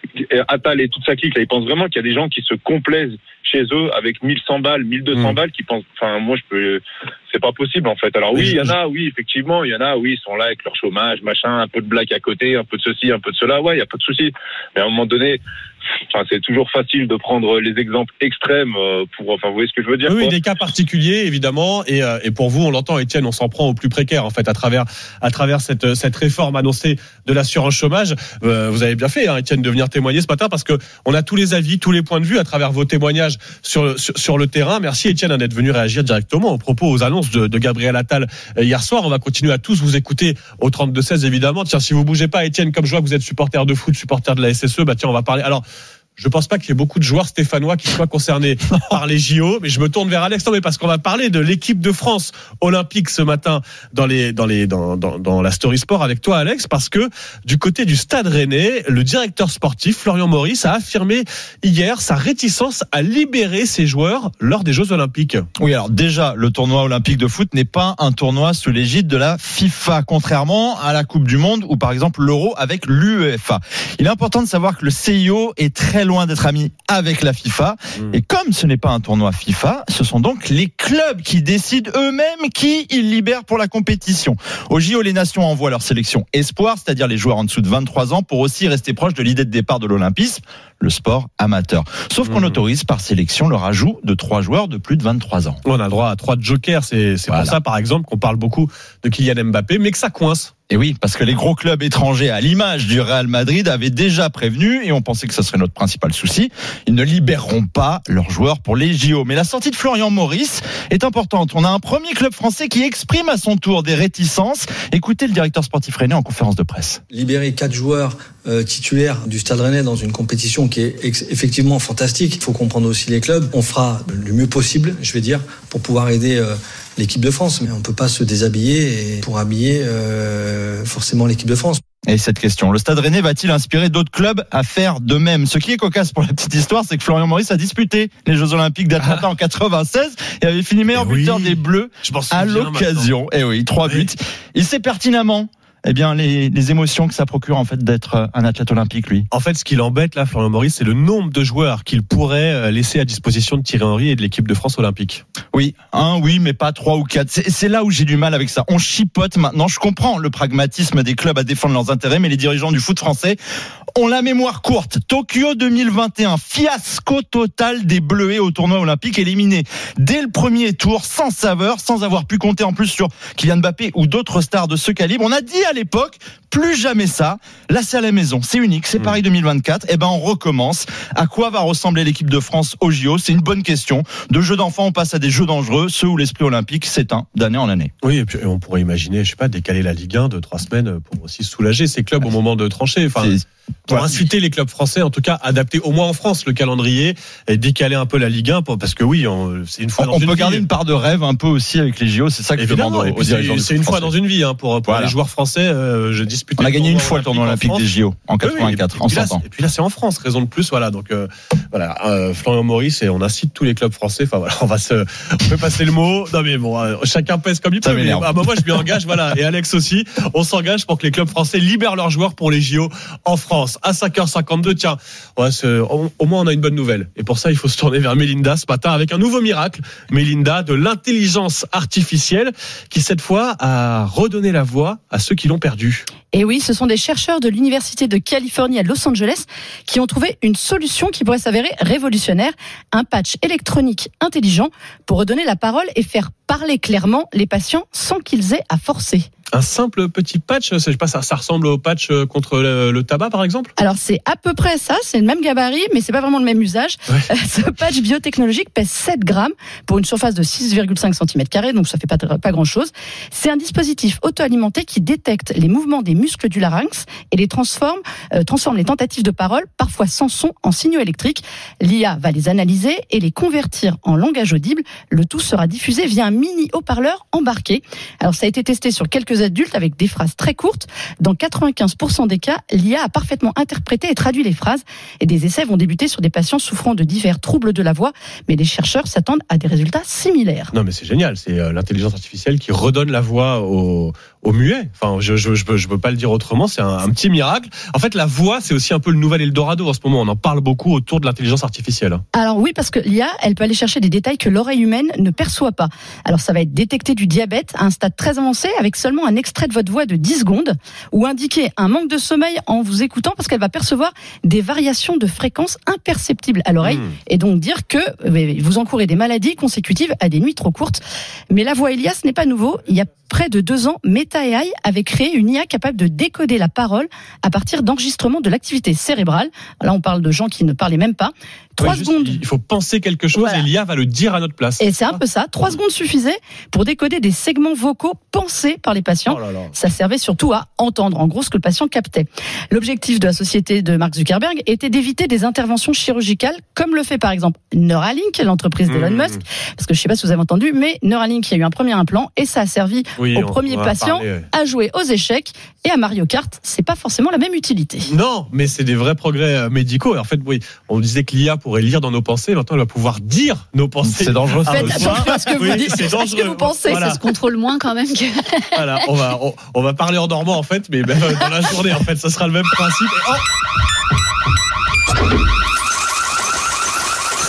Speaker 16: Attal et toute sa clique, là, ils pensent vraiment qu'il y a des gens qui se complaisent chez eux avec mille cent balles, mille deux cents mmh. balles, qui pensent, enfin, moi, je peux, c'est pas possible, en fait. Alors oui, il y en a, oui, effectivement, il y en a, oui, ils sont là avec leur chômage, machin, un peu de blague à côté, un peu de ceci, un peu de cela, ouais, il y a pas de souci. Mais à un moment donné, enfin, c'est toujours facile de prendre les exemples extrêmes pour, enfin, vous voyez ce que je veux dire?
Speaker 4: Oui,
Speaker 16: quoi.
Speaker 4: des cas particuliers, évidemment, et, et pour vous, on l'entend, Étienne, on s'en prend aux plus précaires, en fait, à travers, à travers cette, cette réforme annoncée de l'assurance chômage. Euh, vous avez bien fait, hein, Étienne, de venir témoigner ce matin, parce que on a tous les avis, tous les points de vue à travers vos témoignages sur, sur, sur le terrain. Merci, Étienne, d'être venu réagir directement aux propos, aux annonces de, de Gabriel Attal hier soir. On va continuer à tous vous écouter au trente-deux seize, évidemment. Tiens, si vous bougez pas, Étienne, comme je vois que vous êtes supporter de foot, supporter de la S S E, bah tiens, on va parler. Alors, je pense pas qu'il y ait beaucoup de joueurs stéphanois qui soient concernés par les J O, mais je me tourne vers Alex. Non, mais parce qu'on va parler de l'équipe de France olympique ce matin dans les, dans les, dans, dans, dans la Story Sport avec toi, Alex, parce que du côté du Stade Rennais, le directeur sportif, Florian Maurice, a affirmé hier sa réticence à libérer ses joueurs lors des Jeux olympiques.
Speaker 17: Oui, alors déjà, le tournoi olympique de foot n'est pas un tournoi sous l'égide de la FIFA, contrairement à la Coupe du Monde ou par exemple l'Euro avec l'U E F A. Il est important de savoir que le C I O est très loin d'être amis avec la FIFA. Mmh. Et comme ce n'est pas un tournoi FIFA, ce sont donc les clubs qui décident eux-mêmes qui ils libèrent pour la compétition. Au J O, les nations envoient leur sélection espoir, c'est-à-dire les joueurs en dessous de vingt-trois ans, pour aussi rester proche de l'idée de départ de l'olympisme, le sport amateur. Sauf qu'on mmh. autorise par sélection le rajout de trois joueurs de plus de vingt-trois ans.
Speaker 4: On a le droit à trois jokers, c'est, c'est voilà. pour ça par exemple qu'on parle beaucoup de Kylian Mbappé, mais que ça coince.
Speaker 17: Et oui, parce que les gros clubs étrangers, à l'image du Real Madrid, avaient déjà prévenu, et on pensait que ce serait notre principal souci, ils ne libéreront pas leurs joueurs pour les J O. Mais la sortie de Florian Maurice est importante. On a un premier club français qui exprime à son tour des réticences. Écoutez le directeur sportif rennais en conférence de presse.
Speaker 1: Libérer quatre joueurs euh, titulaires du Stade Rennais dans une compétition qui est ex- effectivement fantastique. Il faut comprendre aussi les clubs. On fera le mieux possible, je vais dire, pour pouvoir aider euh, l'équipe de France. Mais on ne peut pas se déshabiller et pour habiller euh, forcément l'équipe de France.
Speaker 17: Et cette question, le Stade Rennais va-t-il inspirer d'autres clubs à faire de même? Ce qui est cocasse pour la petite histoire, c'est que Florian Maurice a disputé les Jeux Olympiques d'Atlanta ah. en quatre-vingt-seize et avait fini meilleur et buteur oui. des Bleus à l'occasion. Et oui, trois buts. Oui. Il sait pertinemment eh bien, les, les émotions que ça procure, en fait, d'être un athlète olympique, lui.
Speaker 4: En fait, ce qui l'embête, là, Florian Maurice, c'est le nombre de joueurs qu'il pourrait laisser à disposition de Thierry Henry et de l'équipe de France olympique.
Speaker 17: Oui, un, oui, mais pas trois ou quatre. C'est, c'est là où j'ai du mal avec ça. On chipote maintenant. Je comprends le pragmatisme des clubs à défendre leurs intérêts, mais les dirigeants du foot français ont la mémoire courte. Tokyo deux mille vingt et un, fiasco total des Bleuets au tournoi olympique, éliminé dès le premier tour, sans saveur, sans avoir pu compter en plus sur Kylian Mbappé ou d'autres stars de ce calibre. On a dit à l'époque, plus jamais ça. Là, c'est à la maison. C'est unique. C'est mmh. Paris deux mille vingt-quatre. Eh ben, on recommence. À quoi va ressembler l'équipe de France au J O? C'est une bonne question. De jeux d'enfants, on passe à des jeux dangereux, ceux où l'esprit olympique s'éteint d'année en année.
Speaker 4: Oui, et puis on pourrait imaginer, je sais pas, décaler la Ligue un de trois semaines pour aussi soulager ces clubs au moment de trancher. Enfin, c'est... pour inciter les clubs français, en tout cas, adapter au moins en France le calendrier et décaler un peu la Ligue un, pour, parce que oui, on, c'est une fois
Speaker 17: on,
Speaker 4: dans
Speaker 17: on
Speaker 4: une
Speaker 17: peut
Speaker 4: vie.
Speaker 17: garder une part de rêve un peu aussi avec les J O. C'est ça que
Speaker 4: évidemment,
Speaker 17: je demande aux dirigeants.
Speaker 4: C'est, c'est une fois dans une vie, hein, pour, pour voilà. les joueurs français. Euh, je dispute.
Speaker 17: On a gagné une fois le tournoi olympique des J O en quatre-vingt-quatre,
Speaker 4: oui, oui,
Speaker 17: en cent ans.
Speaker 4: Et puis là, c'est en France, raison de plus. Voilà, donc euh, voilà, euh, Florian Maurice et on incite tous les clubs français. Enfin voilà, on va se, on peut passer le mot. Non mais bon, euh, chacun pèse comme il peut. Mais, ah, bah, moi, je m'y engage. Voilà, et Alex aussi. On s'engage pour que les clubs français libèrent leurs joueurs pour les J O en France. À cinq heures cinquante-deux, tiens, ouais, au, au moins on a une bonne nouvelle. Et pour ça, il faut se tourner vers Mélinda ce matin avec un nouveau miracle. Mélinda, de l'intelligence artificielle, qui cette fois a redonné la voix à ceux qui l'ont perdue.
Speaker 15: Et oui, ce sont des chercheurs de l'Université de Californie à Los Angeles qui ont trouvé une solution qui pourrait s'avérer révolutionnaire, un patch électronique intelligent pour redonner la parole et faire parler clairement les patients sans qu'ils aient à forcer.
Speaker 4: Un simple petit patch, je sais pas, ça, ça ressemble au patch contre le, le tabac par exemple?
Speaker 15: Alors c'est à peu près ça, c'est le même gabarit, mais c'est pas vraiment le même usage. Ouais. Ce patch biotechnologique pèse sept grammes pour une surface de six virgule cinq centimètres carrés, donc ça fait pas, pas grand chose. C'est un dispositif auto-alimenté qui détecte les mouvements des muscles du larynx et les transforme, euh, transforme les tentatives de parole, parfois sans son, en signaux électriques. L'I A va les analyser et les convertir en langage audible. Le tout sera diffusé via un mini haut-parleur embarqué. Alors ça a été testé sur quelques adultes avec des phrases très courtes. Dans quatre-vingt-quinze pour cent des cas, l'I A a parfaitement interprété et traduit les phrases. Et des essais vont débuter sur des patients souffrant de divers troubles de la voix. Mais les chercheurs s'attendent à des résultats similaires.
Speaker 4: Non mais c'est génial, c'est euh, l'intelligence artificielle qui redonne la voix aux, aux muets. Enfin, je je je peux, je peux pas le dire autrement, c'est un, un petit miracle. En fait, la voix, c'est aussi un peu le nouvel Eldorado en ce moment. On en parle beaucoup autour de l'intelligence artificielle.
Speaker 15: Alors oui, parce que l'I A, elle peut aller chercher des détails que l'oreille humaine ne perçoit pas. Alors ça va être détecter du diabète à un stade très avancé avec seulement un extrait de votre voix de dix secondes ou indiquer un manque de sommeil en vous écoutant parce qu'elle va percevoir des variations de fréquence imperceptibles à l'oreille mmh. et donc dire que vous encourez des maladies consécutives à des nuits trop courtes. Mais la voix Elias n'est pas nouveau. Il y a près de deux ans, Meta A I avait créé une I A capable de décoder la parole à partir d'enregistrements de l'activité cérébrale. Là, on parle de gens qui ne parlaient même pas. Trois
Speaker 4: ouais,
Speaker 15: secondes.
Speaker 4: Il faut penser quelque chose voilà. Et l'I A va le dire à notre place.
Speaker 15: Et c'est un peu ça. Trois secondes suffisaient pour décoder des segments vocaux pensés par les patients. Oh là là. Ça servait surtout à entendre, en gros, ce que le patient captait. L'objectif de la société de Mark Zuckerberg était d'éviter des interventions chirurgicales, comme le fait par exemple Neuralink, l'entreprise d'Elon mmh. Musk. Parce que je ne sais pas si vous avez entendu, mais Neuralink, il y a eu un premier implant et ça a servi oui, au premier patient parler, ouais. à jouer aux échecs et à Mario Kart. C'est pas forcément la même utilité.
Speaker 4: Non, mais c'est des vrais progrès médicaux. En fait, oui, on disait que l'I A pourrait lire dans nos pensées. Maintenant, elle va pouvoir dire nos pensées.
Speaker 17: C'est dangereux.
Speaker 15: Faites attention à ce que vous
Speaker 4: oui,
Speaker 15: dites,
Speaker 4: c'est dangereux.
Speaker 15: à ce que vous pensez.
Speaker 5: Voilà. Ça se contrôle moins quand même que.
Speaker 4: Voilà, on va on, on va parler en dormant en fait, mais même dans la journée en fait, ça sera le même principe. Et oh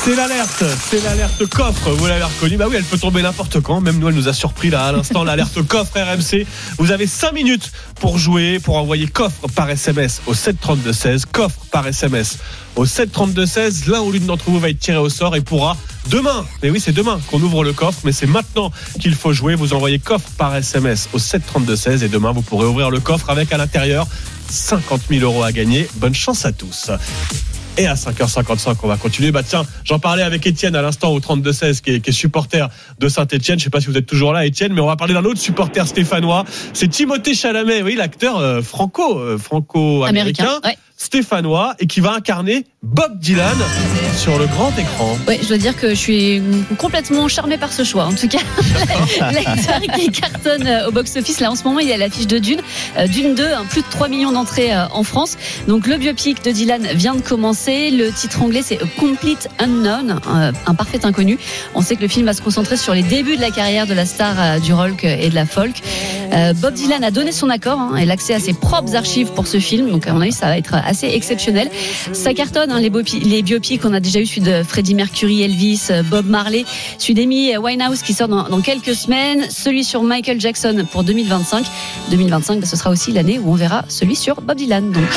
Speaker 4: C'est l'alerte, c'est l'alerte coffre, vous l'avez reconnu. Bah oui, elle peut tomber n'importe quand. Même nous, elle nous a surpris là à l'instant. L'alerte coffre R M C. Vous avez cinq minutes pour jouer, pour envoyer coffre par S M S au sept trente-deux seize. Coffre par S M S au sept trente-deux seize. L'un ou l'une d'entre vous va être tiré au sort et pourra demain. Mais oui, c'est demain qu'on ouvre le coffre, mais c'est maintenant qu'il faut jouer. Vous envoyez coffre par S M S au sept trente-deux seize et demain vous pourrez ouvrir le coffre avec à l'intérieur cinquante mille euros à gagner. Bonne chance à tous. Et à cinq heures cinquante-cinq, on va continuer. Bah tiens, j'en parlais avec Étienne à l'instant au trente-deux seize, qui est, qui est supporter de Saint-Etienne. Je sais pas si vous êtes toujours là, Étienne, mais on va parler d'un autre supporter stéphanois. C'est Timothée Chalamet, oui, l'acteur euh, franco, euh, franco-américain.
Speaker 5: Ouais.
Speaker 4: Stéphanois et qui va incarner Bob Dylan sur le grand écran.
Speaker 5: Oui, je dois dire que je suis complètement charmée par ce choix. En tout cas, l'acteur qui cartonne au box-office, là en ce moment, il est à l'affiche de Dune. Dune deux, hein, plus de trois millions d'entrées en France. Donc le biopic de Dylan vient de commencer. Le titre anglais, c'est A Complete Unknown, un parfait inconnu. On sait que le film va se concentrer sur les débuts de la carrière de la star du rock et de la folk. Bob Dylan a donné son accord hein, et l'accès à ses propres archives pour ce film. Donc à mon avis, ça va être assez exceptionnel. Ça cartonne, hein, les, biopics, les biopics. On a déjà eu celui de Freddie Mercury, Elvis, Bob Marley, celui d'Amy Winehouse qui sort dans, dans quelques semaines, celui sur Michael Jackson pour deux mille vingt-cinq. deux mille vingt-cinq, bah, ce sera aussi l'année où on verra celui sur Bob Dylan. Donc.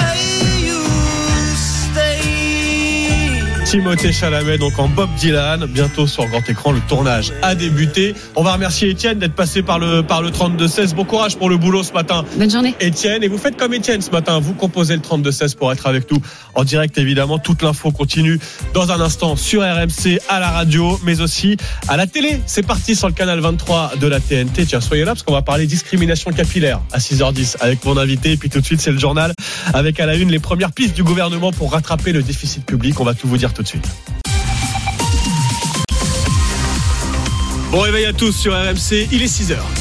Speaker 4: Timothée Chalamet donc en Bob Dylan, bientôt sur grand écran. Le tournage a débuté. On va remercier Étienne d'être passé par le par le trente-deux seize. Bon courage pour le boulot ce matin.
Speaker 5: Bonne journée.
Speaker 4: Étienne, et vous faites comme Étienne ce matin, vous composez le trente-deux seize pour être avec nous en direct évidemment. Toute l'info continue dans un instant sur R M C, à la radio, mais aussi à la télé. C'est parti sur le canal vingt-trois de la T N T. Tiens, soyez là parce qu'on va parler discrimination capillaire à six heures dix avec mon invité. Et puis tout de suite, c'est le journal avec à la une les premières pistes du gouvernement pour rattraper le déficit public. On va tout vous dire tout de suite. Bon réveil à tous sur R M C, il est six heures.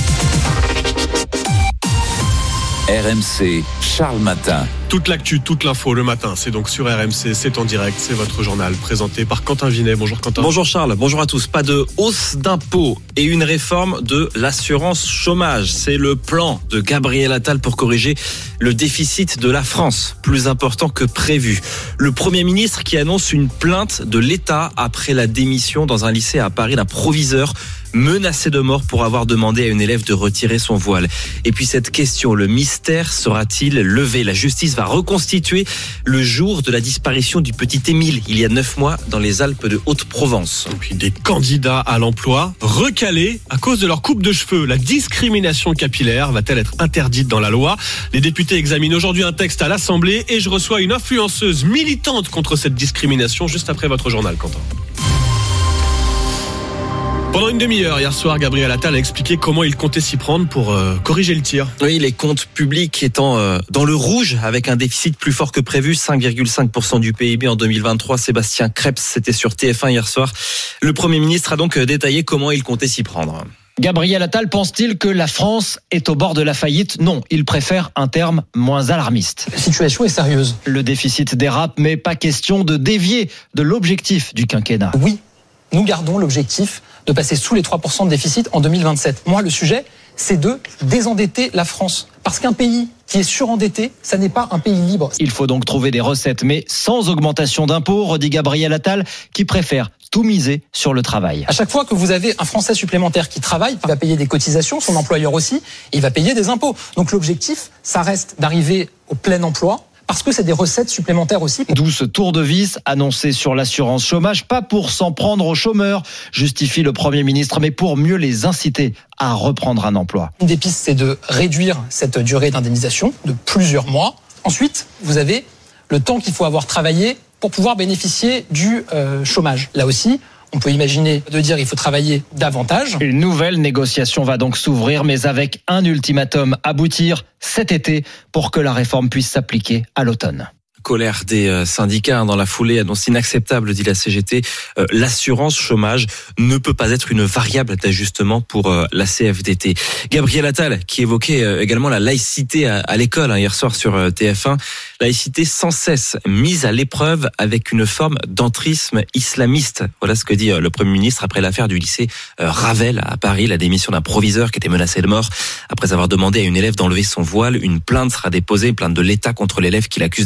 Speaker 3: R M C, Charles Matin.
Speaker 4: Toute l'actu, toute l'info le matin, c'est donc sur R M C, c'est en direct, c'est votre journal présenté par Quentin Vinet. Bonjour Quentin.
Speaker 18: Bonjour Charles, bonjour à tous. Pas de hausse d'impôts et une réforme de l'assurance chômage. C'est le plan de Gabriel Attal pour corriger le déficit de la France, plus important que prévu. Le Premier ministre qui annonce une plainte de l'État après la démission dans un lycée à Paris d'un proviseur menacé de mort pour avoir demandé à une élève de retirer son voile. Et puis cette question, le mystère sera-t-il levé ? La justice va reconstituer le jour de la disparition du petit Émile, il y a neuf mois, dans les Alpes de Haute-Provence.
Speaker 4: Et puis des candidats à l'emploi recalés à cause de leur coupe de cheveux. La discrimination capillaire va-t-elle être interdite dans la loi ? Les députés examinent aujourd'hui un texte à l'Assemblée et je reçois une influenceuse militante contre cette discrimination juste après votre journal, Quentin. Pendant une demi-heure, hier soir, Gabriel Attal a expliqué comment il comptait s'y prendre pour euh, corriger le tir.
Speaker 18: Oui, les comptes publics étant euh, dans le rouge avec un déficit plus fort que prévu, cinq virgule cinq pour cent du P I B en deux mille vingt-trois. Sébastien Krebs, c'était sur T F un hier soir. Le Premier ministre a donc détaillé comment il comptait s'y prendre.
Speaker 19: Gabriel Attal pense-t-il que la France est au bord de la faillite ? Non, il préfère un terme moins alarmiste.
Speaker 7: La situation est sérieuse.
Speaker 19: Le déficit dérape, mais pas question de dévier de l'objectif du quinquennat.
Speaker 7: Oui, nous gardons l'objectif de passer sous les trois pour cent de déficit en deux mille vingt-sept. Moi, le sujet, c'est de désendetter la France. Parce qu'un pays qui est surendetté, ça n'est pas un pays libre.
Speaker 19: Il faut donc trouver des recettes, mais sans augmentation d'impôts, redit Gabriel Attal, qui préfère tout miser sur le travail.
Speaker 7: À chaque fois que vous avez un Français supplémentaire qui travaille, il va payer des cotisations, son employeur aussi, et il va payer des impôts. Donc l'objectif, ça reste d'arriver au plein emploi, parce que c'est des recettes supplémentaires aussi.
Speaker 19: D'où ce tour de vis annoncé sur l'assurance chômage, pas pour s'en prendre aux chômeurs, justifie le Premier ministre, mais pour mieux les inciter à reprendre un emploi.
Speaker 7: Une des pistes, c'est de réduire cette durée d'indemnisation de plusieurs mois. Ensuite, vous avez le temps qu'il faut avoir travaillé pour pouvoir bénéficier du euh, chômage. Là aussi, on peut imaginer de dire qu'il faut travailler davantage.
Speaker 19: Une nouvelle négociation va donc s'ouvrir, mais avec un ultimatum: aboutir cet été pour que la réforme puisse s'appliquer à l'automne.
Speaker 18: Colère des syndicats dans la foulée, annonce inacceptable, dit la C G T. Euh, l'assurance chômage ne peut pas être une variable d'ajustement pour euh, la C F D T. Gabriel Attal, qui évoquait euh, également la laïcité à, à l'école hein, hier soir sur euh, T F un, laïcité sans cesse mise à l'épreuve avec une forme d'entrisme islamiste. Voilà ce que dit euh, le Premier ministre après l'affaire du lycée euh, Ravel à Paris, la démission d'un proviseur qui était menacé de mort après avoir demandé à une élève d'enlever son voile. Une plainte sera déposée, une plainte de l'État contre l'élève qui l'accuse de, de violence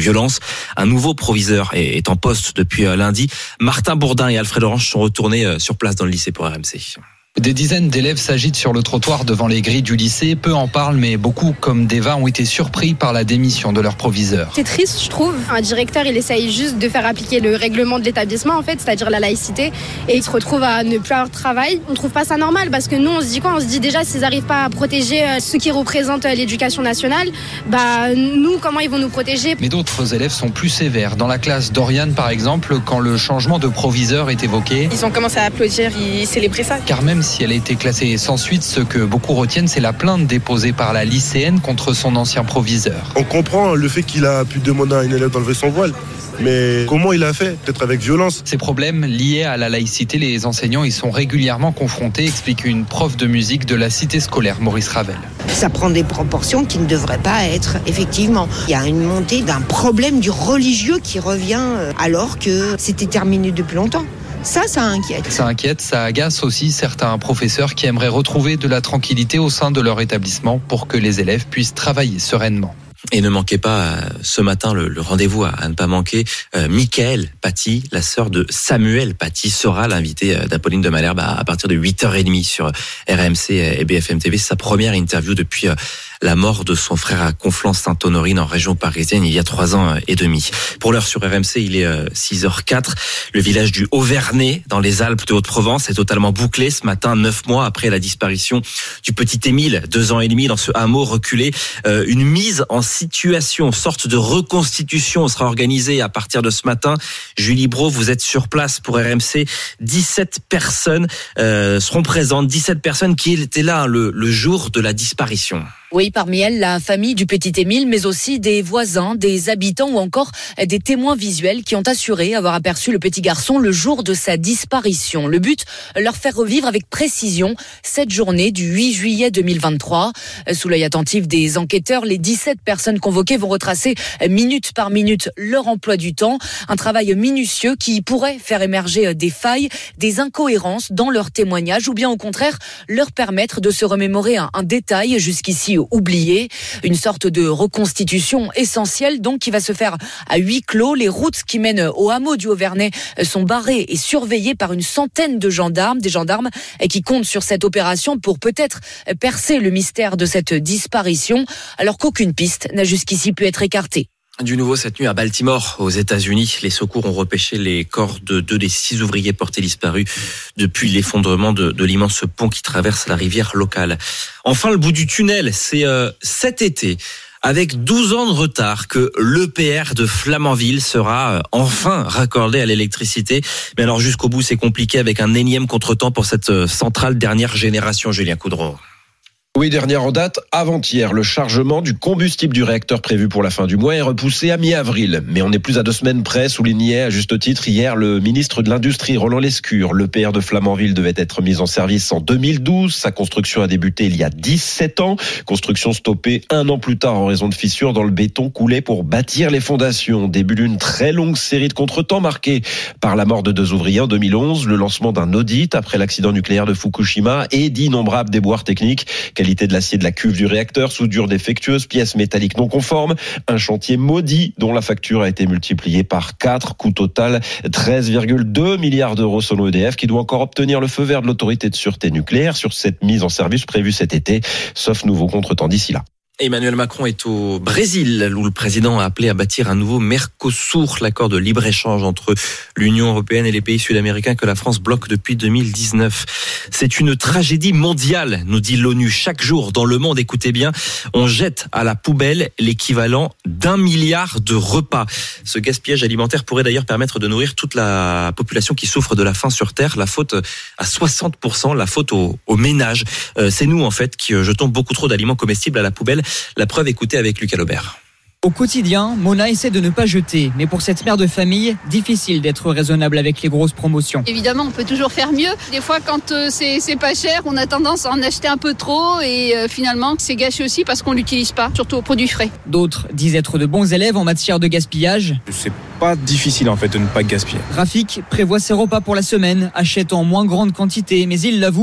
Speaker 18: violence. Un nouveau proviseur est en poste depuis lundi. Martin Bourdin et Alfred Orange sont retournés sur place dans le lycée pour R M C.
Speaker 9: Des dizaines d'élèves s'agitent sur le trottoir devant les grilles du lycée. Peu en parlent, mais beaucoup, comme Deva, ont été surpris par la démission de leur proviseur.
Speaker 10: C'est triste, je trouve. Un directeur, il essaye juste de faire appliquer le règlement de l'établissement, en fait, c'est-à-dire la laïcité, et il se retrouve à ne plus avoir de travail. On trouve pas ça normal, parce que nous, on se dit quoi ? On se dit déjà, s'ils n'arrivent pas à protéger ceux qui représentent l'éducation nationale, bah nous, comment ils vont nous protéger ?
Speaker 9: Mais d'autres élèves sont plus sévères. Dans la classe d'Oriane, par exemple, quand le changement de proviseur est évoqué,
Speaker 14: ils ont commencé à applaudir, ils célébraient ça.
Speaker 9: Car même si elle a été classée sans suite, ce que beaucoup retiennent, c'est la plainte déposée par la lycéenne contre son ancien proviseur.
Speaker 20: On comprend le fait qu'il a pu demander à une élève d'enlever son voile. Mais comment il a fait ? Peut-être avec violence.
Speaker 9: Ces problèmes liés à la laïcité, les enseignants y sont régulièrement confrontés, explique une prof de musique de la cité scolaire Maurice Ravel.
Speaker 21: Ça prend des proportions qui ne devraient pas être, effectivement. Il y a une montée d'un problème du religieux qui revient alors que c'était terminé depuis longtemps. Ça, ça inquiète.
Speaker 9: Ça inquiète, ça agace aussi certains professeurs qui aimeraient retrouver de la tranquillité au sein de leur établissement pour que les élèves puissent travailler sereinement.
Speaker 18: Et ne manquez pas ce matin le, le rendez-vous à, à ne pas manquer. Euh, Mickaëlle Paty, la sœur de Samuel Paty, sera l'invitée d'Apolline de Malherbe à, à partir de huit heures trente sur R M C et B F M T V. C'est sa première interview depuis euh, la mort de son frère à Conflans-Sainte-Honorine en région parisienne il y a trois ans et demi. Pour l'heure sur R M C, il est euh, six heures quatre. Le village du Haut-Vernay, dans les Alpes de Haute-Provence, est totalement bouclé ce matin, neuf mois après la disparition du petit Émile, deux ans et demi dans ce hameau reculé. Euh, une mise en situation, sorte de reconstitution sera organisée à partir de ce matin. Julie Brault, vous êtes sur place pour R M C. dix-sept personnes euh, seront présentes, dix-sept personnes qui étaient là le, le jour de la disparition.
Speaker 22: Oui, parmi elles, la famille du petit Émile, mais aussi des voisins, des habitants ou encore des témoins visuels qui ont assuré avoir aperçu le petit garçon le jour de sa disparition. Le but, leur faire revivre avec précision cette journée du huit juillet deux mille vingt-trois. Sous l'œil attentif des enquêteurs, les dix-sept personnes convoquées vont retracer minute par minute leur emploi du temps. Un travail minutieux qui pourrait faire émerger des failles, des incohérences dans leurs témoignages ou bien au contraire leur permettre de se remémorer un, un détail jusqu'ici oublié. Une sorte de reconstitution essentielle donc qui va se faire à huis clos. Les routes qui mènent au hameau du Haut-Vernay sont barrées et surveillées par une centaine de gendarmes, des gendarmes qui comptent sur cette opération pour peut-être percer le mystère de cette disparition, alors qu'aucune piste n'a jusqu'ici pu être écartée.
Speaker 18: Du nouveau cette nuit à Baltimore, aux États-Unis, les secours ont repêché les corps de deux des six ouvriers portés disparus depuis l'effondrement de, de l'immense pont qui traverse la rivière locale. Enfin, le bout du tunnel, c'est euh, cet été, avec douze ans de retard, que l'E P R de Flamanville sera enfin raccordé à l'électricité. Mais alors jusqu'au bout, c'est compliqué avec un énième contretemps pour cette centrale dernière génération, Julien Coudreau.
Speaker 23: Oui, dernière en date, avant-hier, le chargement du combustible du réacteur prévu pour la fin du mois est repoussé à mi-avril. Mais on n'est plus à deux semaines près, soulignait à juste titre hier le ministre de l'Industrie, Roland Lescure. L'E P R de Flamanville devait être mis en service en deux mille douze. Sa construction a débuté il y a dix-sept ans. Construction stoppée un an plus tard en raison de fissures dans le béton coulé pour bâtir les fondations. Début d'une très longue série de contretemps marquée par la mort de deux ouvriers en deux mille onze, le lancement d'un audit après l'accident nucléaire de Fukushima et d'innombrables déboires techniques. Qualité de l'acier de la cuve du réacteur, soudure défectueuse, pièces métalliques non conformes, un chantier maudit dont la facture a été multipliée par quatre, coût total treize virgule deux milliards d'euros selon E D F qui doit encore obtenir le feu vert de l'autorité de sûreté nucléaire sur cette mise en service prévue cet été, sauf nouveau contretemps d'ici là.
Speaker 18: Emmanuel Macron est au Brésil, où le président a appelé à bâtir un nouveau Mercosur, l'accord de libre-échange entre l'Union européenne et les pays sud-américains que la France bloque depuis deux mille dix-neuf. C'est une tragédie mondiale, nous dit l'ONU. Chaque jour dans le monde, écoutez bien, on jette à la poubelle l'équivalent d'un milliard de repas. Ce gaspillage alimentaire pourrait d'ailleurs permettre de nourrir toute la population qui souffre de la faim sur Terre. La faute à soixante pour cent, la faute au, au ménage. Euh, c'est nous en fait qui jetons beaucoup trop d'aliments comestibles à la poubelle. La preuve, écoutez avec Lucas Laubert.
Speaker 27: Au quotidien, Mona essaie de ne pas jeter, mais pour cette mère de famille, difficile d'être raisonnable avec les grosses promotions.
Speaker 28: Évidemment, on peut toujours faire mieux. Des fois, quand euh, c'est, c'est pas cher, on a tendance à en acheter un peu trop et euh, finalement, c'est gâché aussi parce qu'on l'utilise pas, surtout aux produits frais.
Speaker 27: D'autres disent être de bons élèves en matière de gaspillage.
Speaker 29: C'est pas difficile en fait de ne pas gaspiller.
Speaker 27: Rafik prévoit ses repas pour la semaine, achète en moins grande quantité, mais il l'avoue,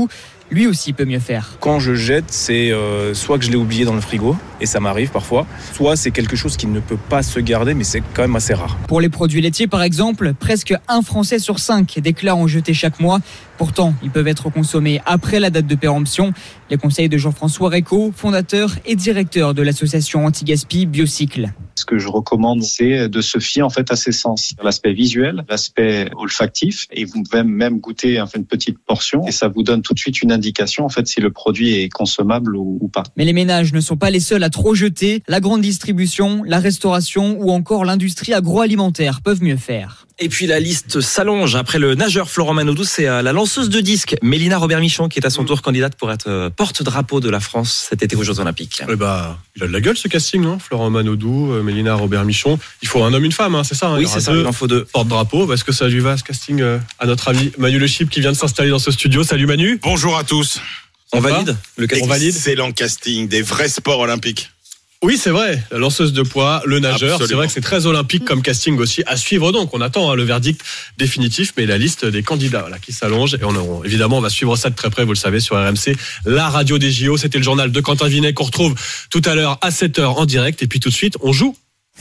Speaker 27: lui aussi peut mieux faire.
Speaker 29: Quand je jette, c'est euh, soit que je l'ai oublié dans le frigo, et ça m'arrive parfois, soit c'est quelque chose qui ne peut pas se garder, mais c'est quand même assez rare.
Speaker 27: Pour les produits laitiers par exemple, presque un Français sur cinq déclare en jeter chaque mois. Pourtant, ils peuvent être consommés après la date de péremption. Les conseils de Jean-François Réco, fondateur et directeur de l'association anti-gaspi Biocycle.
Speaker 2: Ce que je recommande, c'est de se fier en fait à ses sens, l'aspect visuel, l'aspect olfactif, et vous pouvez même goûter en fait, une petite portion, et ça vous donne tout de suite une indication en fait si le produit est consommable ou, ou pas.
Speaker 27: Mais les ménages ne sont pas les seuls à trop jeter. La grande distribution, la restauration ou encore l'industrie agroalimentaire peuvent mieux faire.
Speaker 18: Et puis la liste s'allonge. Après le nageur Florent Manodou, c'est la lanceuse de disques Mélina Robert-Michon qui est à son tour candidate pour être porte-drapeau de la France cet été aux Jeux Olympiques.
Speaker 4: Eh bah, il a de la gueule ce casting, non ? Florent Manodou, Mélina Robert-Michon. Il faut un homme, une femme, hein, c'est ça hein ?
Speaker 18: Oui, c'est ça, il en faut deux.
Speaker 4: Porte-drapeau. Est-ce que ça lui va ce casting à notre ami Manu Le Chip qui vient de s'installer dans ce studio ? Salut Manu.
Speaker 6: Bonjour à tous.
Speaker 18: On valide le casting.
Speaker 4: On valide.
Speaker 6: Excellent casting, des vrais sports olympiques.
Speaker 4: Oui, c'est vrai. La lanceuse de poids, le nageur. Absolument. C'est vrai que c'est très olympique comme casting aussi. À suivre donc. On attend hein, le verdict définitif, mais la liste des candidats voilà, qui s'allonge. Et on, on, évidemment, on va suivre ça de très près, vous le savez, sur R M C, la radio des J O. C'était le journal de Quentin Vinet qu'on retrouve tout à l'heure à sept heures en direct. Et puis tout de suite, on joue.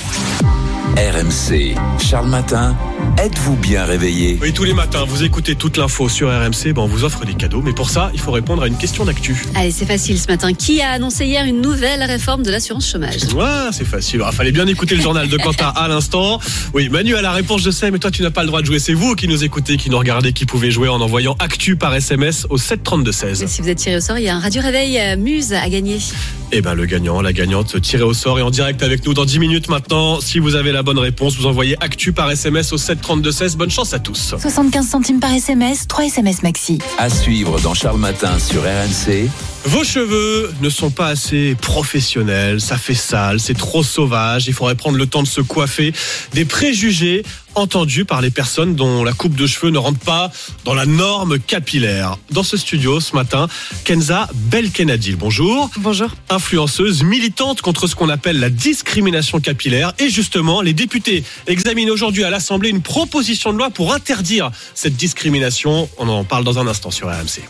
Speaker 3: R M C, Charles Matin, êtes-vous bien réveillé ?
Speaker 4: Oui, tous les matins, vous écoutez toute l'info sur R M C, ben on vous offre des cadeaux, mais pour ça, il faut répondre à une question d'actu.
Speaker 5: Allez, c'est facile ce matin. Qui a annoncé hier une nouvelle réforme de l'assurance chômage ?
Speaker 4: Ouais, c'est facile. Il fallait bien écouter le journal de Quentin à l'instant. Oui, Manu a la réponse, je sais, mais toi, tu n'as pas le droit de jouer. C'est vous qui nous écoutez, qui nous regardez, qui pouvez jouer en envoyant actu par S M S au sept trente-deux seize.
Speaker 5: Et si vous êtes tiré au sort, il y a un Radio Réveil euh, Muse à gagner.
Speaker 4: Eh ben, le gagnant, la gagnante, tiré au sort et en direct avec nous dans dix minutes maintenant. Si vous avez la bonne réponse, vous envoyez actu par S M S au sept trente-deux seize. Bonne chance à tous.
Speaker 8: soixante-quinze centimes par S M S, trois S M S maxi.
Speaker 3: À suivre dans Charles Matin sur R M C.
Speaker 4: Vos cheveux ne sont pas assez professionnels, ça fait sale, c'est trop sauvage, il faudrait prendre le temps de se coiffer. Des préjugés entendus par les personnes dont la coupe de cheveux ne rentre pas dans la norme capillaire. Dans ce studio ce matin, Kenza Belkenadil, bonjour.
Speaker 11: Bonjour.
Speaker 4: Influenceuse, militante contre ce qu'on appelle la discrimination capillaire. Et justement, les députés examinent aujourd'hui à l'Assemblée une proposition de loi pour interdire cette discrimination. On en parle dans un instant sur R M C.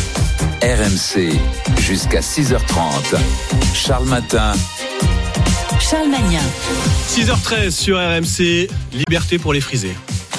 Speaker 3: R M C, jusqu'à six heures trente. Charles Matin.
Speaker 8: Charles Magnin.
Speaker 4: six heures treize sur R M C, liberté pour les frisés.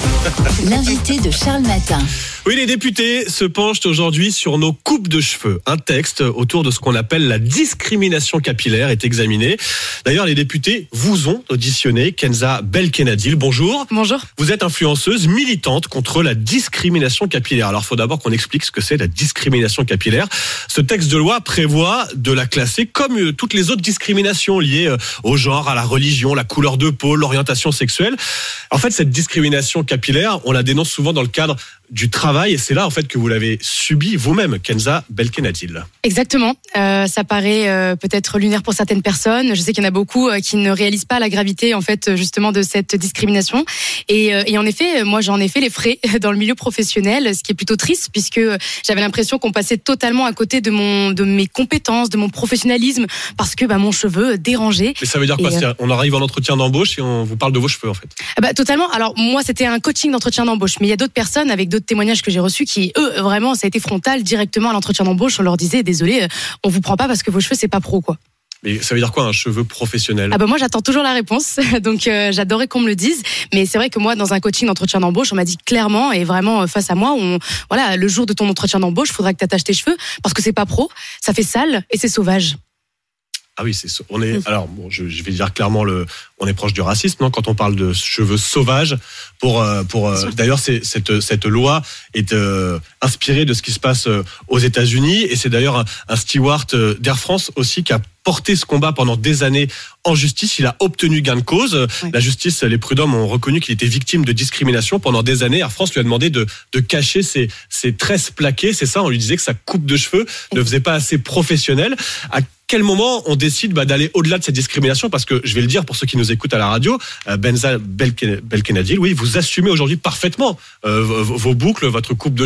Speaker 8: L'invité de Charles Matin.
Speaker 4: Oui, les députés se penchent aujourd'hui sur nos coupes de cheveux. Un texte autour de ce qu'on appelle la discrimination capillaire est examiné. D'ailleurs, les députés vous ont auditionné. Kenza Belkenadil, bonjour.
Speaker 11: Bonjour.
Speaker 4: Vous êtes influenceuse militante contre la discrimination capillaire. Alors, il faut d'abord qu'on explique ce que c'est la discrimination capillaire. Ce texte de loi prévoit de la classer comme toutes les autres discriminations liées au genre, à la religion, la couleur de peau, l'orientation sexuelle. En fait, cette discrimination capillaire, on la dénonce souvent dans le cadre du travail, et c'est là en fait que vous l'avez subi vous-même, Kenza Belkenadil.
Speaker 11: Exactement. Euh, ça paraît euh, peut-être lunaire pour certaines personnes. Je sais qu'il y en a beaucoup euh, qui ne réalisent pas la gravité en fait justement de cette discrimination. Et, euh, et en effet, moi j'en ai fait les frais dans le milieu professionnel, ce qui est plutôt triste puisque j'avais l'impression qu'on passait totalement à côté de mon, de mes compétences, de mon professionnalisme, parce que bah, mon cheveu dérangeait.
Speaker 4: Mais ça veut dire quoi ?
Speaker 11: Et, euh...
Speaker 4: On arrive en entretien d'embauche et on vous parle de vos cheveux en fait.
Speaker 11: Bah totalement. Alors moi c'était un coaching d'entretien d'embauche, mais il y a d'autres personnes avec d'autres témoignages que j'ai reçus qui, eux, vraiment, ça a été frontal directement à l'entretien d'embauche. On leur disait, désolé, on vous prend pas parce que vos cheveux, c'est pas pro, quoi.
Speaker 4: Mais ça veut dire quoi un cheveu professionnel ?
Speaker 11: Ah bah moi j'attends toujours la réponse, donc euh, j'adorais qu'on me le dise. Mais c'est vrai que moi dans un coaching d'entretien d'embauche, on m'a dit clairement et vraiment face à moi, on, voilà, le jour de ton entretien d'embauche, il faudra que tu attaches tes cheveux parce que c'est pas pro, ça fait sale et c'est sauvage.
Speaker 4: Ah oui, c'est on est alors bon, je, je vais dire clairement le on est proche du racisme, non, quand on parle de cheveux sauvages. Pour pour d'ailleurs c'est cette cette loi est euh, inspirée de ce qui se passe aux États-Unis et c'est d'ailleurs un, un steward d'Air France aussi qui a porté ce combat pendant des années en justice. Il a obtenu gain de cause. Oui. La justice, les prud'hommes ont reconnu qu'il était victime de discrimination pendant des années. Air France lui a demandé de de cacher ses ses tresses plaquées. C'est ça, on lui disait que sa coupe de cheveux ne faisait pas assez professionnelle. À quel moment on décide bah, d'aller au-delà de cette discrimination ? Parce que je vais le dire pour ceux qui nous écoutent à la radio, euh, Kenza Belkenadil, oui, vous assumez aujourd'hui parfaitement euh, vos boucles, votre coupe de cheveux.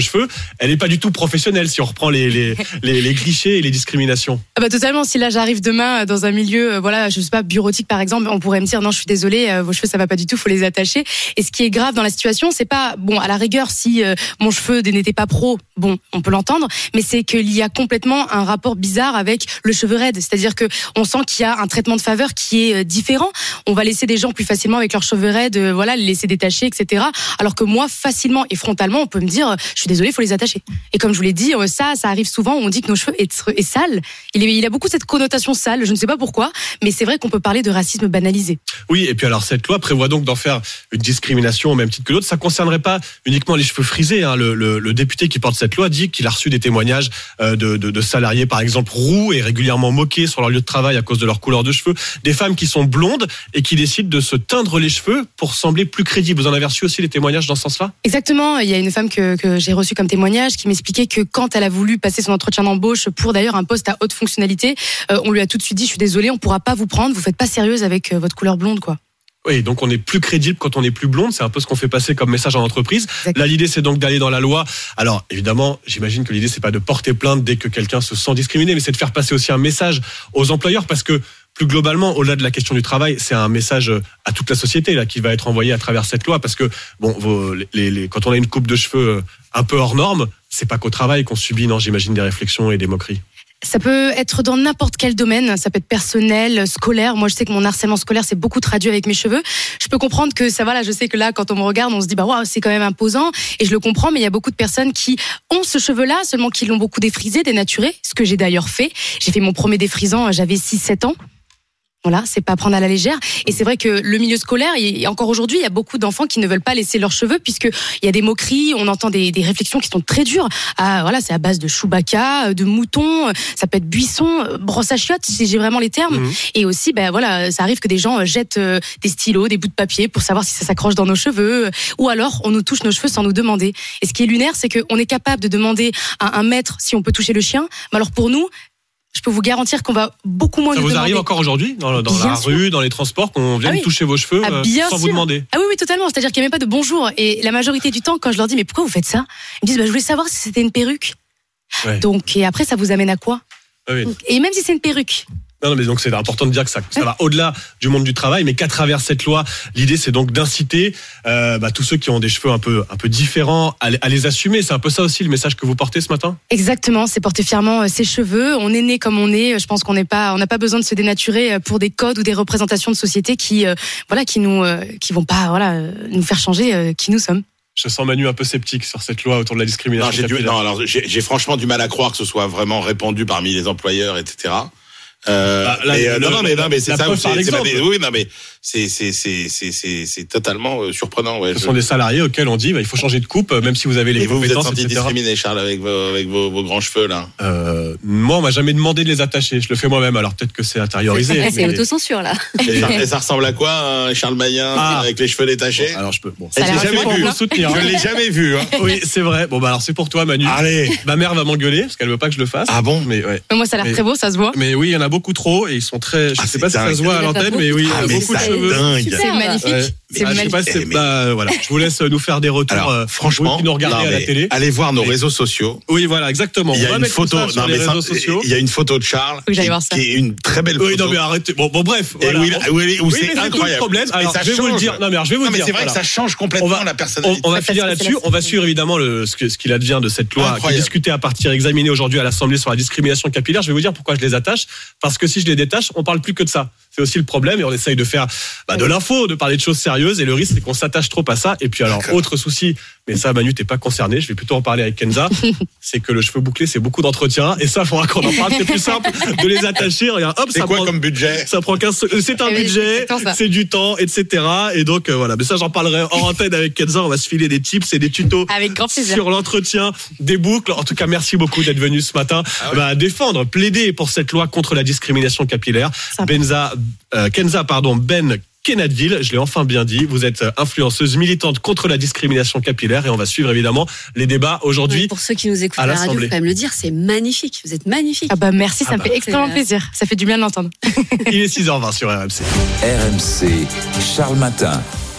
Speaker 4: elle n'est pas du tout professionnelle si on reprend les, les, les, les clichés et les discriminations.
Speaker 11: Ah bah totalement. Si là j'arrive demain dans un milieu, euh, voilà, je sais pas, bureautique par exemple, on pourrait me dire non, je suis désolée, euh, vos cheveux ça va pas du tout, faut les attacher. Et ce qui est grave dans la situation, c'est pas bon à la rigueur si euh, mon cheveu n'était pas pro, bon, on peut l'entendre, mais c'est qu'il y a complètement un rapport bizarre avec le cheveu raide. C'est-à-dire que on sent qu'il y a un traitement de faveur qui est différent. On va laisser des gens plus facilement avec leurs cheveux raides, euh, voilà, les laisser détacher, et cetera. Alors que moi, facilement et frontalement, on peut me dire, je suis désolée, il faut les attacher. Et comme je vous l'ai dit, ça, ça arrive souvent où on dit que nos cheveux est, est sale. Il, est, il a beaucoup cette connotation sale, je ne sais pas pourquoi, mais c'est vrai qu'on peut parler de racisme banalisé.
Speaker 4: Oui, et puis alors cette loi prévoit donc d'en faire une discrimination au même titre que l'autre. Ça concernerait pas uniquement les cheveux frisés. Hein. Le, le, le député qui porte cette loi dit qu'il a reçu des témoignages de, de, de salariés, par exemple, roux et régulièrement moqués sur leur lieu de travail à cause de leur couleur de cheveux. Des femmes qui sont blondes et qui décident de se teindre les cheveux pour sembler plus crédibles. Vous en avez reçu aussi les témoignages dans ce sens-là ?
Speaker 11: Exactement. Il y a une femme que, que j'ai reçue comme témoignage qui m'expliquait que quand elle a voulu passer son entretien d'embauche pour d'ailleurs un poste à haute fonctionnalité, euh, on lui a tout de suite dit, je suis désolée, on pourra pas vous prendre, vous faites pas sérieuse avec euh, votre couleur blonde, quoi.
Speaker 4: Oui, donc on est plus crédible quand on est plus blonde. C'est un peu ce qu'on fait passer comme message en entreprise. Exactement. Là, l'idée, c'est donc d'aller dans la loi. Alors, évidemment, j'imagine que l'idée, c'est pas de porter plainte dès que quelqu'un se sent discriminé, mais c'est de faire passer aussi un message aux employeurs, parce que plus globalement, au-delà de la question du travail, c'est un message à toute la société là qui va être envoyé à travers cette loi, parce que bon, vos, les, les, quand on a une coupe de cheveux un peu hors norme, c'est pas qu'au travail qu'on subit, non, j'imagine, des réflexions et des moqueries.
Speaker 11: Ça peut être dans n'importe quel domaine, ça peut être personnel, scolaire. Moi, je sais que mon harcèlement scolaire s'est beaucoup traduit avec mes cheveux. Je peux comprendre que ça va, là, je sais que là, quand on me regarde, on se dit, bah, waouh, c'est quand même imposant. Et je le comprends, mais il y a beaucoup de personnes qui ont ce cheveu-là, seulement qui l'ont beaucoup défrisé, dénaturé, ce que j'ai d'ailleurs fait. J'ai fait mon premier défrisant, j'avais six sept ans. Voilà, c'est pas prendre à la légère. Et c'est vrai que le milieu scolaire, et encore aujourd'hui, il y a beaucoup d'enfants qui ne veulent pas laisser leurs cheveux, puisque il y a des moqueries, on entend des, des réflexions qui sont très dures. Ah, voilà, c'est à base de Chewbacca, de mouton, ça peut être buisson, brosse à chiottes, si j'ai vraiment les termes. Mmh. Et aussi, ben voilà, ça arrive que des gens jettent des stylos, des bouts de papier pour savoir si ça s'accroche dans nos cheveux, ou alors on nous touche nos cheveux sans nous demander. Et ce qui est lunaire, c'est qu'on est capable de demander à un maître si on peut toucher le chien, mais alors pour nous, je peux vous garantir qu'on va beaucoup moins
Speaker 4: ça
Speaker 11: nous
Speaker 4: vous
Speaker 11: demander.
Speaker 4: Arrive encore aujourd'hui, dans, dans la sûr. Rue, dans les transports, qu'on vienne ah oui. toucher vos cheveux ah, euh, sans sûr. Vous demander?
Speaker 11: Ah oui, oui, totalement. C'est-à-dire qu'il n'y a même pas de bonjour. Et la majorité du temps, quand je leur dis, mais pourquoi vous faites ça? Ils me disent, bah, je voulais savoir si c'était une perruque. Ouais. Donc, et après, ça vous amène à quoi? ah oui. Et même si c'est une perruque.
Speaker 4: Non, non, mais donc c'est important de dire que ça, ça va au-delà du monde du travail, mais qu'à travers cette loi, l'idée c'est donc d'inciter euh, bah, tous ceux qui ont des cheveux un peu un peu différents à, à les assumer. C'est un peu ça aussi le message que vous portez ce matin.
Speaker 11: Exactement, c'est porter fièrement ses cheveux. On est né comme on est. Je pense qu'on n'est pas, on n'a pas besoin de se dénaturer pour des codes ou des représentations de société qui, euh, voilà, qui nous, euh, qui vont pas, voilà, nous faire changer euh, qui nous sommes.
Speaker 4: Je sens Manu un peu sceptique sur cette loi autour de la discrimination.
Speaker 6: Non, j'ai, dû, non, alors, j'ai, j'ai franchement du mal à croire que ce soit vraiment répandu parmi les employeurs, et cetera. Euh, bah, là, mais, euh, non, non, mais, non, mais c'est ça aussi. C'est, c'est, oui, non, mais c'est, c'est, c'est, c'est, c'est, c'est totalement euh, surprenant, ouais.
Speaker 4: Ce
Speaker 6: je...
Speaker 4: sont des salariés auxquels on dit, bah, il faut changer de coupe, même si vous avez les
Speaker 6: Et
Speaker 4: compétences.
Speaker 6: Et vous, vous êtes senti discriminé, Charles, avec vos, avec vos, vos grands cheveux, là?
Speaker 4: Euh, moi, on m'a jamais demandé de les attacher. Je le fais moi-même. Alors, peut-être que c'est intériorisé.
Speaker 5: C'est, c'est mais... autocensure, là.
Speaker 6: Et ça, et ça ressemble à quoi, hein, Charles Magnin, ah. avec les cheveux détachés?
Speaker 4: Bon, alors, je peux, bon.
Speaker 6: Ça je l'ai jamais vu. Soutenir, je l'ai jamais vu, hein.
Speaker 4: Oui, c'est vrai. Bon, bah, alors, c'est pour toi, Manu.
Speaker 6: Allez.
Speaker 4: Ma mère va m'engueuler, parce qu'elle veut pas que je le fasse.
Speaker 6: Ah bon?
Speaker 4: Mais, ouais.
Speaker 11: Moi, ça a l'air mais, très beau, ça se voit.
Speaker 4: Mais oui, il y en a beaucoup trop, et ils sont très, je
Speaker 6: ah,
Speaker 4: sais pas
Speaker 6: dingue.
Speaker 4: Si ça se voit à l'antenne, mais oui, il y a
Speaker 6: ah,
Speaker 4: beaucoup de cheveux.
Speaker 6: Dingue.
Speaker 11: C'est magnifique. Ouais.
Speaker 4: C'est ah, je sais pas, c'est, bah, voilà. Je vous laisse nous faire des retours. Alors, euh,
Speaker 6: franchement,
Speaker 4: qui nous regardez
Speaker 6: non,
Speaker 4: à la télé.
Speaker 6: Allez voir nos réseaux sociaux.
Speaker 4: Oui, voilà, exactement.
Speaker 6: Il y a une photo, non, mais ça, il y a une photo de Charles qui, qui est une très belle photo.
Speaker 4: Oui, non, mais arrêtez. Bon, bon bref.
Speaker 6: Voilà. Où, il, où, il, où
Speaker 4: oui,
Speaker 6: c'est incroyable.
Speaker 4: Problème. Alors, je vais vous le dire. Non, mais alors, je vais vous
Speaker 6: non,
Speaker 4: le dire.
Speaker 6: Mais c'est vrai
Speaker 4: voilà.
Speaker 6: que ça change complètement
Speaker 4: on va,
Speaker 6: la personnalité.
Speaker 4: On, on va finir là-dessus. On va suivre évidemment le, ce, que, ce qu'il advient de cette loi qui est discutée à partir, examinée aujourd'hui à l'Assemblée sur la discrimination capillaire. Je vais vous dire pourquoi je les attache. Parce que si je les détache, on parle plus que de ça. C'est aussi le problème et on essaye de faire bah, de l'info, de parler de choses sérieuses et le risque c'est qu'on s'attache trop à ça. Et puis alors D'accord. Autre souci, mais ça Manu t'es pas concerné, je vais plutôt en parler avec Kenza, c'est que le cheveu bouclé c'est beaucoup d'entretien et ça il faudra qu'on en parle, c'est plus simple de les attacher. Regarde, hop,
Speaker 6: c'est
Speaker 4: ça
Speaker 6: quoi
Speaker 4: prend,
Speaker 6: comme budget?
Speaker 4: Ça prend quinze, c'est un
Speaker 11: et
Speaker 4: budget,
Speaker 11: c'est,
Speaker 4: c'est du temps, et cetera. Et donc euh, voilà, mais ça j'en parlerai hors antenne avec Kenza, on va se filer des tips et des tutos
Speaker 11: avec grand plaisir
Speaker 4: sur l'entretien des boucles. En tout cas merci beaucoup d'être venu ce matin ah ouais. bah, défendre, plaider pour cette loi contre la discrimination capillaire. Benza, euh, Kenza pardon, Ben Kenadville, je l'ai enfin bien dit, vous êtes influenceuse militante contre la discrimination capillaire et on va suivre évidemment les débats aujourd'hui. Oui,
Speaker 5: pour ceux qui nous écoutent à la radio, il faut quand même le dire, c'est magnifique, vous êtes magnifique.
Speaker 11: Ah bah merci, ça ah me
Speaker 5: bah,
Speaker 11: fait extrêmement plaisir, ça fait du bien de l'entendre.
Speaker 4: Il est six heures vingt sur R M C.
Speaker 3: R M C, Charles Matin.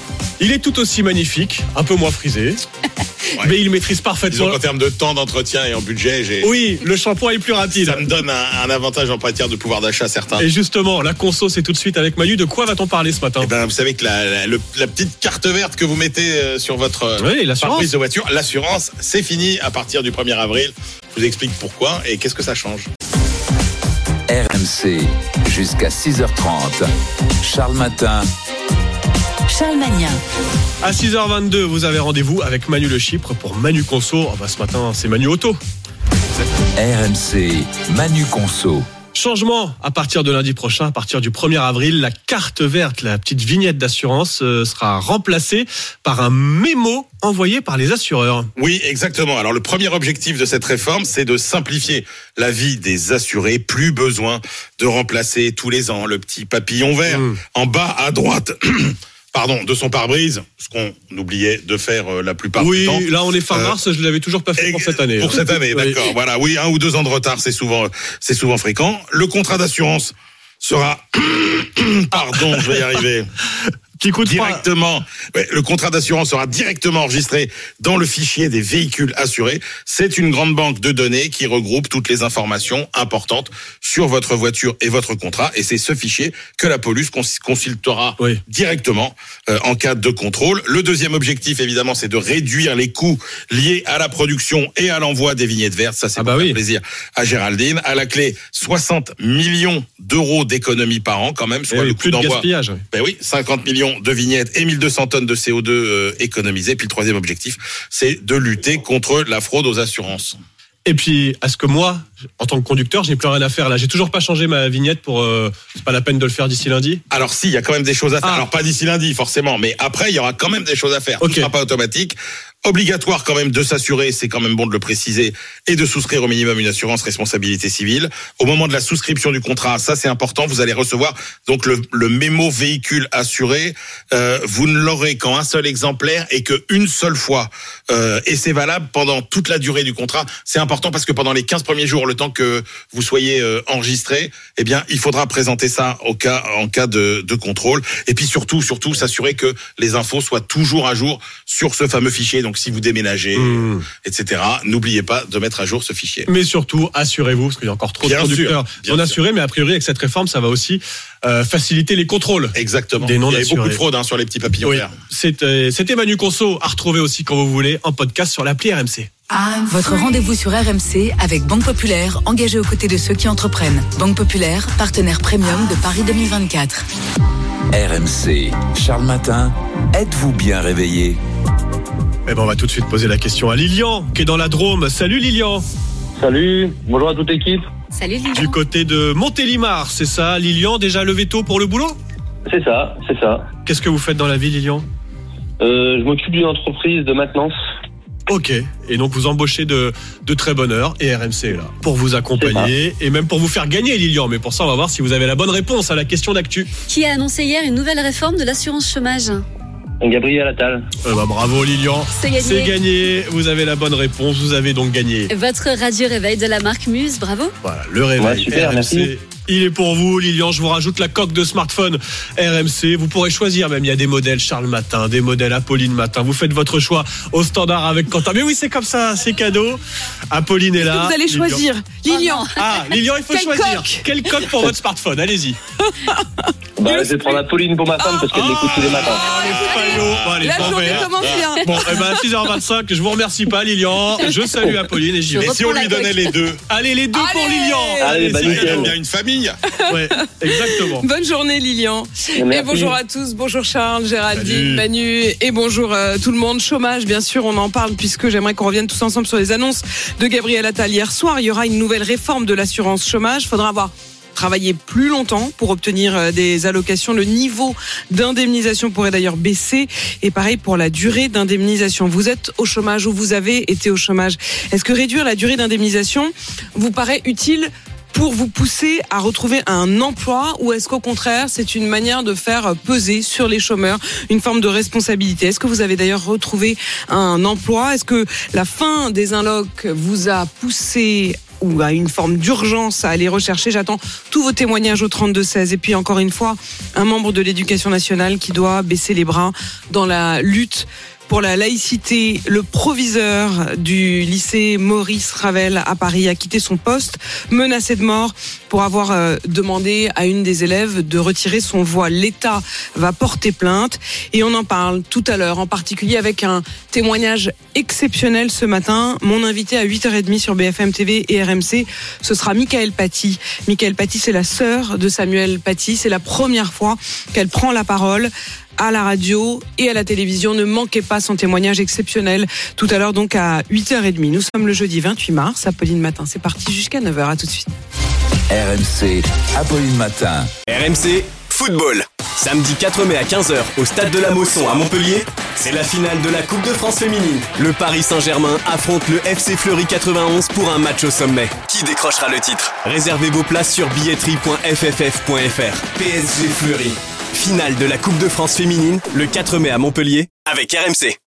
Speaker 4: Il est tout aussi magnifique, un peu moins frisé. Ouais. Mais il maîtrise parfaitement.
Speaker 6: Disons qu'en termes de temps d'entretien et en budget, j'ai...
Speaker 4: Oui, le shampoing est plus rapide.
Speaker 6: Ça me donne un, un avantage en matière de pouvoir d'achat certain.
Speaker 4: Et justement, la conso, c'est tout de suite avec Manu. De quoi va-t-on parler ce matin ?
Speaker 6: Eh ben, vous savez que la, la, le, la petite carte verte que vous mettez sur votre
Speaker 4: oui,
Speaker 6: pare-brise de voiture, l'assurance, c'est fini à partir du premier avril. Je vous explique pourquoi et qu'est-ce que ça change.
Speaker 3: R M C, jusqu'à six heures trente. Charles Matin.
Speaker 8: Charles Magnin.
Speaker 4: À six heures vingt-deux, vous avez rendez-vous avec Manu Le Chypre pour Manu Conso. Oh bah, ce matin, c'est Manu Auto.
Speaker 3: R M C, Manu Conso.
Speaker 4: Changement à partir de lundi prochain, à partir du premier avril, la carte verte, la petite vignette d'assurance euh, sera remplacée par un mémo envoyé par les assureurs.
Speaker 6: Oui, exactement. Alors le premier objectif de cette réforme, c'est de simplifier la vie des assurés. Plus besoin de remplacer tous les ans le petit papillon vert mmh. en bas à droite. Pardon, de son pare-brise, ce qu'on oubliait de faire euh, la plupart
Speaker 4: oui,
Speaker 6: du temps.
Speaker 4: Oui, là on est fin mars, euh, je l'avais toujours pas fait pour cette année.
Speaker 6: Pour
Speaker 4: hein.
Speaker 6: cette année,
Speaker 4: oui.
Speaker 6: d'accord. Voilà, oui, un ou deux ans de retard, c'est souvent, c'est souvent fréquent. Le contrat d'assurance sera, pardon, je vais y arriver.
Speaker 4: Qui coûte
Speaker 6: directement. Ouais, le contrat d'assurance sera directement enregistré dans le fichier des véhicules assurés. C'est une grande banque de données qui regroupe toutes les informations importantes sur votre voiture et votre contrat. Et c'est ce fichier que la police consultera oui. directement euh, en cas de contrôle. Le deuxième objectif, évidemment, c'est de réduire les coûts liés à la production et à l'envoi des vignettes vertes. Ça, c'est ah bah oui. plaisir à Géraldine. À la clé, soixante millions d'euros d'économies par an, quand même, soit
Speaker 4: et
Speaker 6: le
Speaker 4: oui,
Speaker 6: coût d'envoi.
Speaker 4: Gaspillage.
Speaker 6: Ben oui, cinquante millions de vignettes et mille deux cents tonnes de C O deux euh, économisées. Puis le troisième objectif, c'est de lutter contre la fraude aux assurances.
Speaker 4: Et puis, est-ce que moi, en tant que conducteur, je n'ai plus rien à faire là ? J'ai toujours pas changé ma vignette pour. Euh, c'est pas la peine de le faire d'ici lundi ?
Speaker 6: Alors si, il y a quand même des choses à faire. Ah. Alors pas d'ici lundi forcément, mais après il y aura quand même des choses à faire. Okay. Tout ne sera pas automatique. Obligatoire quand même de s'assurer, c'est quand même bon de le préciser, et de souscrire au minimum une assurance responsabilité civile. Au moment de la souscription du contrat, ça c'est important, vous allez recevoir donc le, le mémo véhicule assuré. Euh, vous ne l'aurez qu'en un seul exemplaire et qu'une seule fois. Euh, et c'est valable pendant toute la durée du contrat. C'est important parce que pendant les quinze premiers jours, le temps que vous soyez euh, enregistré, eh bien il faudra présenter ça au cas, en cas de, de contrôle. Et puis surtout, surtout s'assurer que les infos soient toujours à jour sur ce fameux fichier. Donc si vous déménagez, mmh. et cetera, n'oubliez pas de mettre à jour ce fichier.
Speaker 4: Mais surtout, assurez-vous, parce qu'il y a encore trop bien de conducteurs non assurés, mais a priori, avec cette réforme, ça va aussi euh, faciliter les contrôles.
Speaker 6: Exactement.
Speaker 4: Des non
Speaker 6: Il y a
Speaker 4: assurés.
Speaker 6: beaucoup de fraude hein, sur les petits papillons
Speaker 4: oui.
Speaker 6: verts.
Speaker 4: C'était, c'était Manu Conso, à retrouver aussi quand vous voulez, en podcast sur l'appli R M C.
Speaker 22: Votre rendez-vous sur R M C avec Banque Populaire, engagée aux côtés de ceux qui entreprennent. Banque Populaire, partenaire premium de Paris deux mille vingt-quatre.
Speaker 3: R M C, Charles Matin, êtes-vous bien réveillé ?
Speaker 4: Eh ben on va tout de suite poser la question à Lilian, qui est dans la Drôme. Salut Lilian.
Speaker 1: Salut, bonjour à toute l'équipe.
Speaker 5: Salut Lilian.
Speaker 4: Du côté de Montélimar, c'est ça Lilian, déjà levé tôt pour le boulot ?
Speaker 1: C'est ça, c'est ça.
Speaker 4: Qu'est-ce que vous faites dans la vie Lilian ?
Speaker 1: euh, Je m'occupe d'une entreprise de maintenance.
Speaker 4: Ok, et donc vous embauchez de, de très bonne heure, et R M C est là pour vous accompagner et même pour vous faire gagner Lilian. Mais pour ça on va voir si vous avez la bonne réponse à la question d'actu.
Speaker 5: Qui a annoncé hier une nouvelle réforme de l'assurance chômage ?
Speaker 1: Gabriel Attal.
Speaker 4: Euh bah, bravo Lilian,
Speaker 5: c'est gagné.
Speaker 4: c'est gagné, vous avez la bonne réponse, vous avez donc gagné
Speaker 5: votre radio réveil de la marque Muse, bravo.
Speaker 4: Voilà, le réveil
Speaker 1: ouais, super,
Speaker 4: R M C.
Speaker 1: Merci.
Speaker 4: Il est pour vous Lilian, je vous rajoute la coque de smartphone R M C, vous pourrez choisir même, il y a des modèles Charles Matin, des modèles Apolline Matin, vous faites votre choix au standard avec Quentin. Mais oui c'est comme ça, c'est cadeau. Apolline est là.
Speaker 11: Vous allez
Speaker 4: Lilian.
Speaker 11: choisir Lilian.
Speaker 4: Ah Lilian il faut
Speaker 11: Quelle
Speaker 4: choisir
Speaker 11: coque
Speaker 4: quelle coque pour votre smartphone, allez-y.
Speaker 1: Bah, je vais prendre Apolline pour ma femme parce qu'elle
Speaker 4: ah,
Speaker 1: l'écoute tous les matins.
Speaker 4: Ah, les faillots. Bon, allez,
Speaker 11: la journée commence bien.
Speaker 4: Bon, eh ben, six heures vingt-cinq, je vous remercie pas, Lilian. Je salue Apolline et j'y vais.
Speaker 6: Et si on lui donnait les deux ?
Speaker 4: Allez, les deux
Speaker 11: Allez
Speaker 4: pour Lilian.
Speaker 1: Allez, bah, nickel.
Speaker 6: Il y a une famille.
Speaker 4: Ouais, exactement.
Speaker 11: Bonne journée Lilian.
Speaker 1: Merci.
Speaker 11: Et bonjour à tous, bonjour Charles, Géraldine,
Speaker 4: Salut.
Speaker 11: Manu et bonjour euh, tout le monde. Chômage, bien sûr, on en parle puisque j'aimerais qu'on revienne tous ensemble sur les annonces de Gabriel Attal hier soir. Il y aura une nouvelle réforme de l'assurance chômage. Faudra avoir travailler plus longtemps pour obtenir des allocations. Le niveau d'indemnisation pourrait d'ailleurs baisser. Et pareil pour la durée d'indemnisation. Vous êtes au chômage ou vous avez été au chômage. Est-ce que réduire la durée d'indemnisation vous paraît utile pour vous pousser à retrouver un emploi, ou est-ce qu'au contraire, c'est une manière de faire peser sur les chômeurs une forme de responsabilité ? Est-ce que vous avez d'ailleurs retrouvé un emploi ? Est-ce que la fin des inlocs vous a poussé
Speaker 7: ou à une forme d'urgence à aller rechercher. J'attends tous vos témoignages au trente-deux seize. Et puis encore une fois, un membre de l'Éducation nationale qui doit baisser les bras dans la lutte pour la laïcité. Le proviseur du lycée Maurice Ravel à Paris a quitté son poste, menacé de mort pour avoir euh, demandé à une des élèves de retirer son voile. L'État va porter plainte et on en parle tout à l'heure, en particulier avec un témoignage exceptionnel ce matin. Mon invité à huit heures trente sur B F M T V et R M C, ce sera Mickaëlle Paty. Mickaëlle Paty, c'est la sœur de Samuel Paty. C'est la première fois qu'elle prend la parole à la radio et à la télévision. Ne manquez pas son témoignage exceptionnel tout à l'heure, donc à huit heures trente. Nous sommes le jeudi vingt-huit mars. Apolline Matin, c'est parti jusqu'à neuf heures. À tout de suite.
Speaker 3: R M C, Apolline Matin.
Speaker 12: R M C, football. Samedi quatre mai à quinze heures au stade de la Mosson à Montpellier, c'est la finale de la Coupe de France féminine. Le Paris Saint-Germain affronte le F C Fleury quatre-vingt-onze pour un match au sommet. Qui décrochera le titre? Réservez vos places sur billetterie point f f f point f r. P S G Fleury. Finale de la Coupe de France féminine, le quatre mai à Montpellier, avec R M C.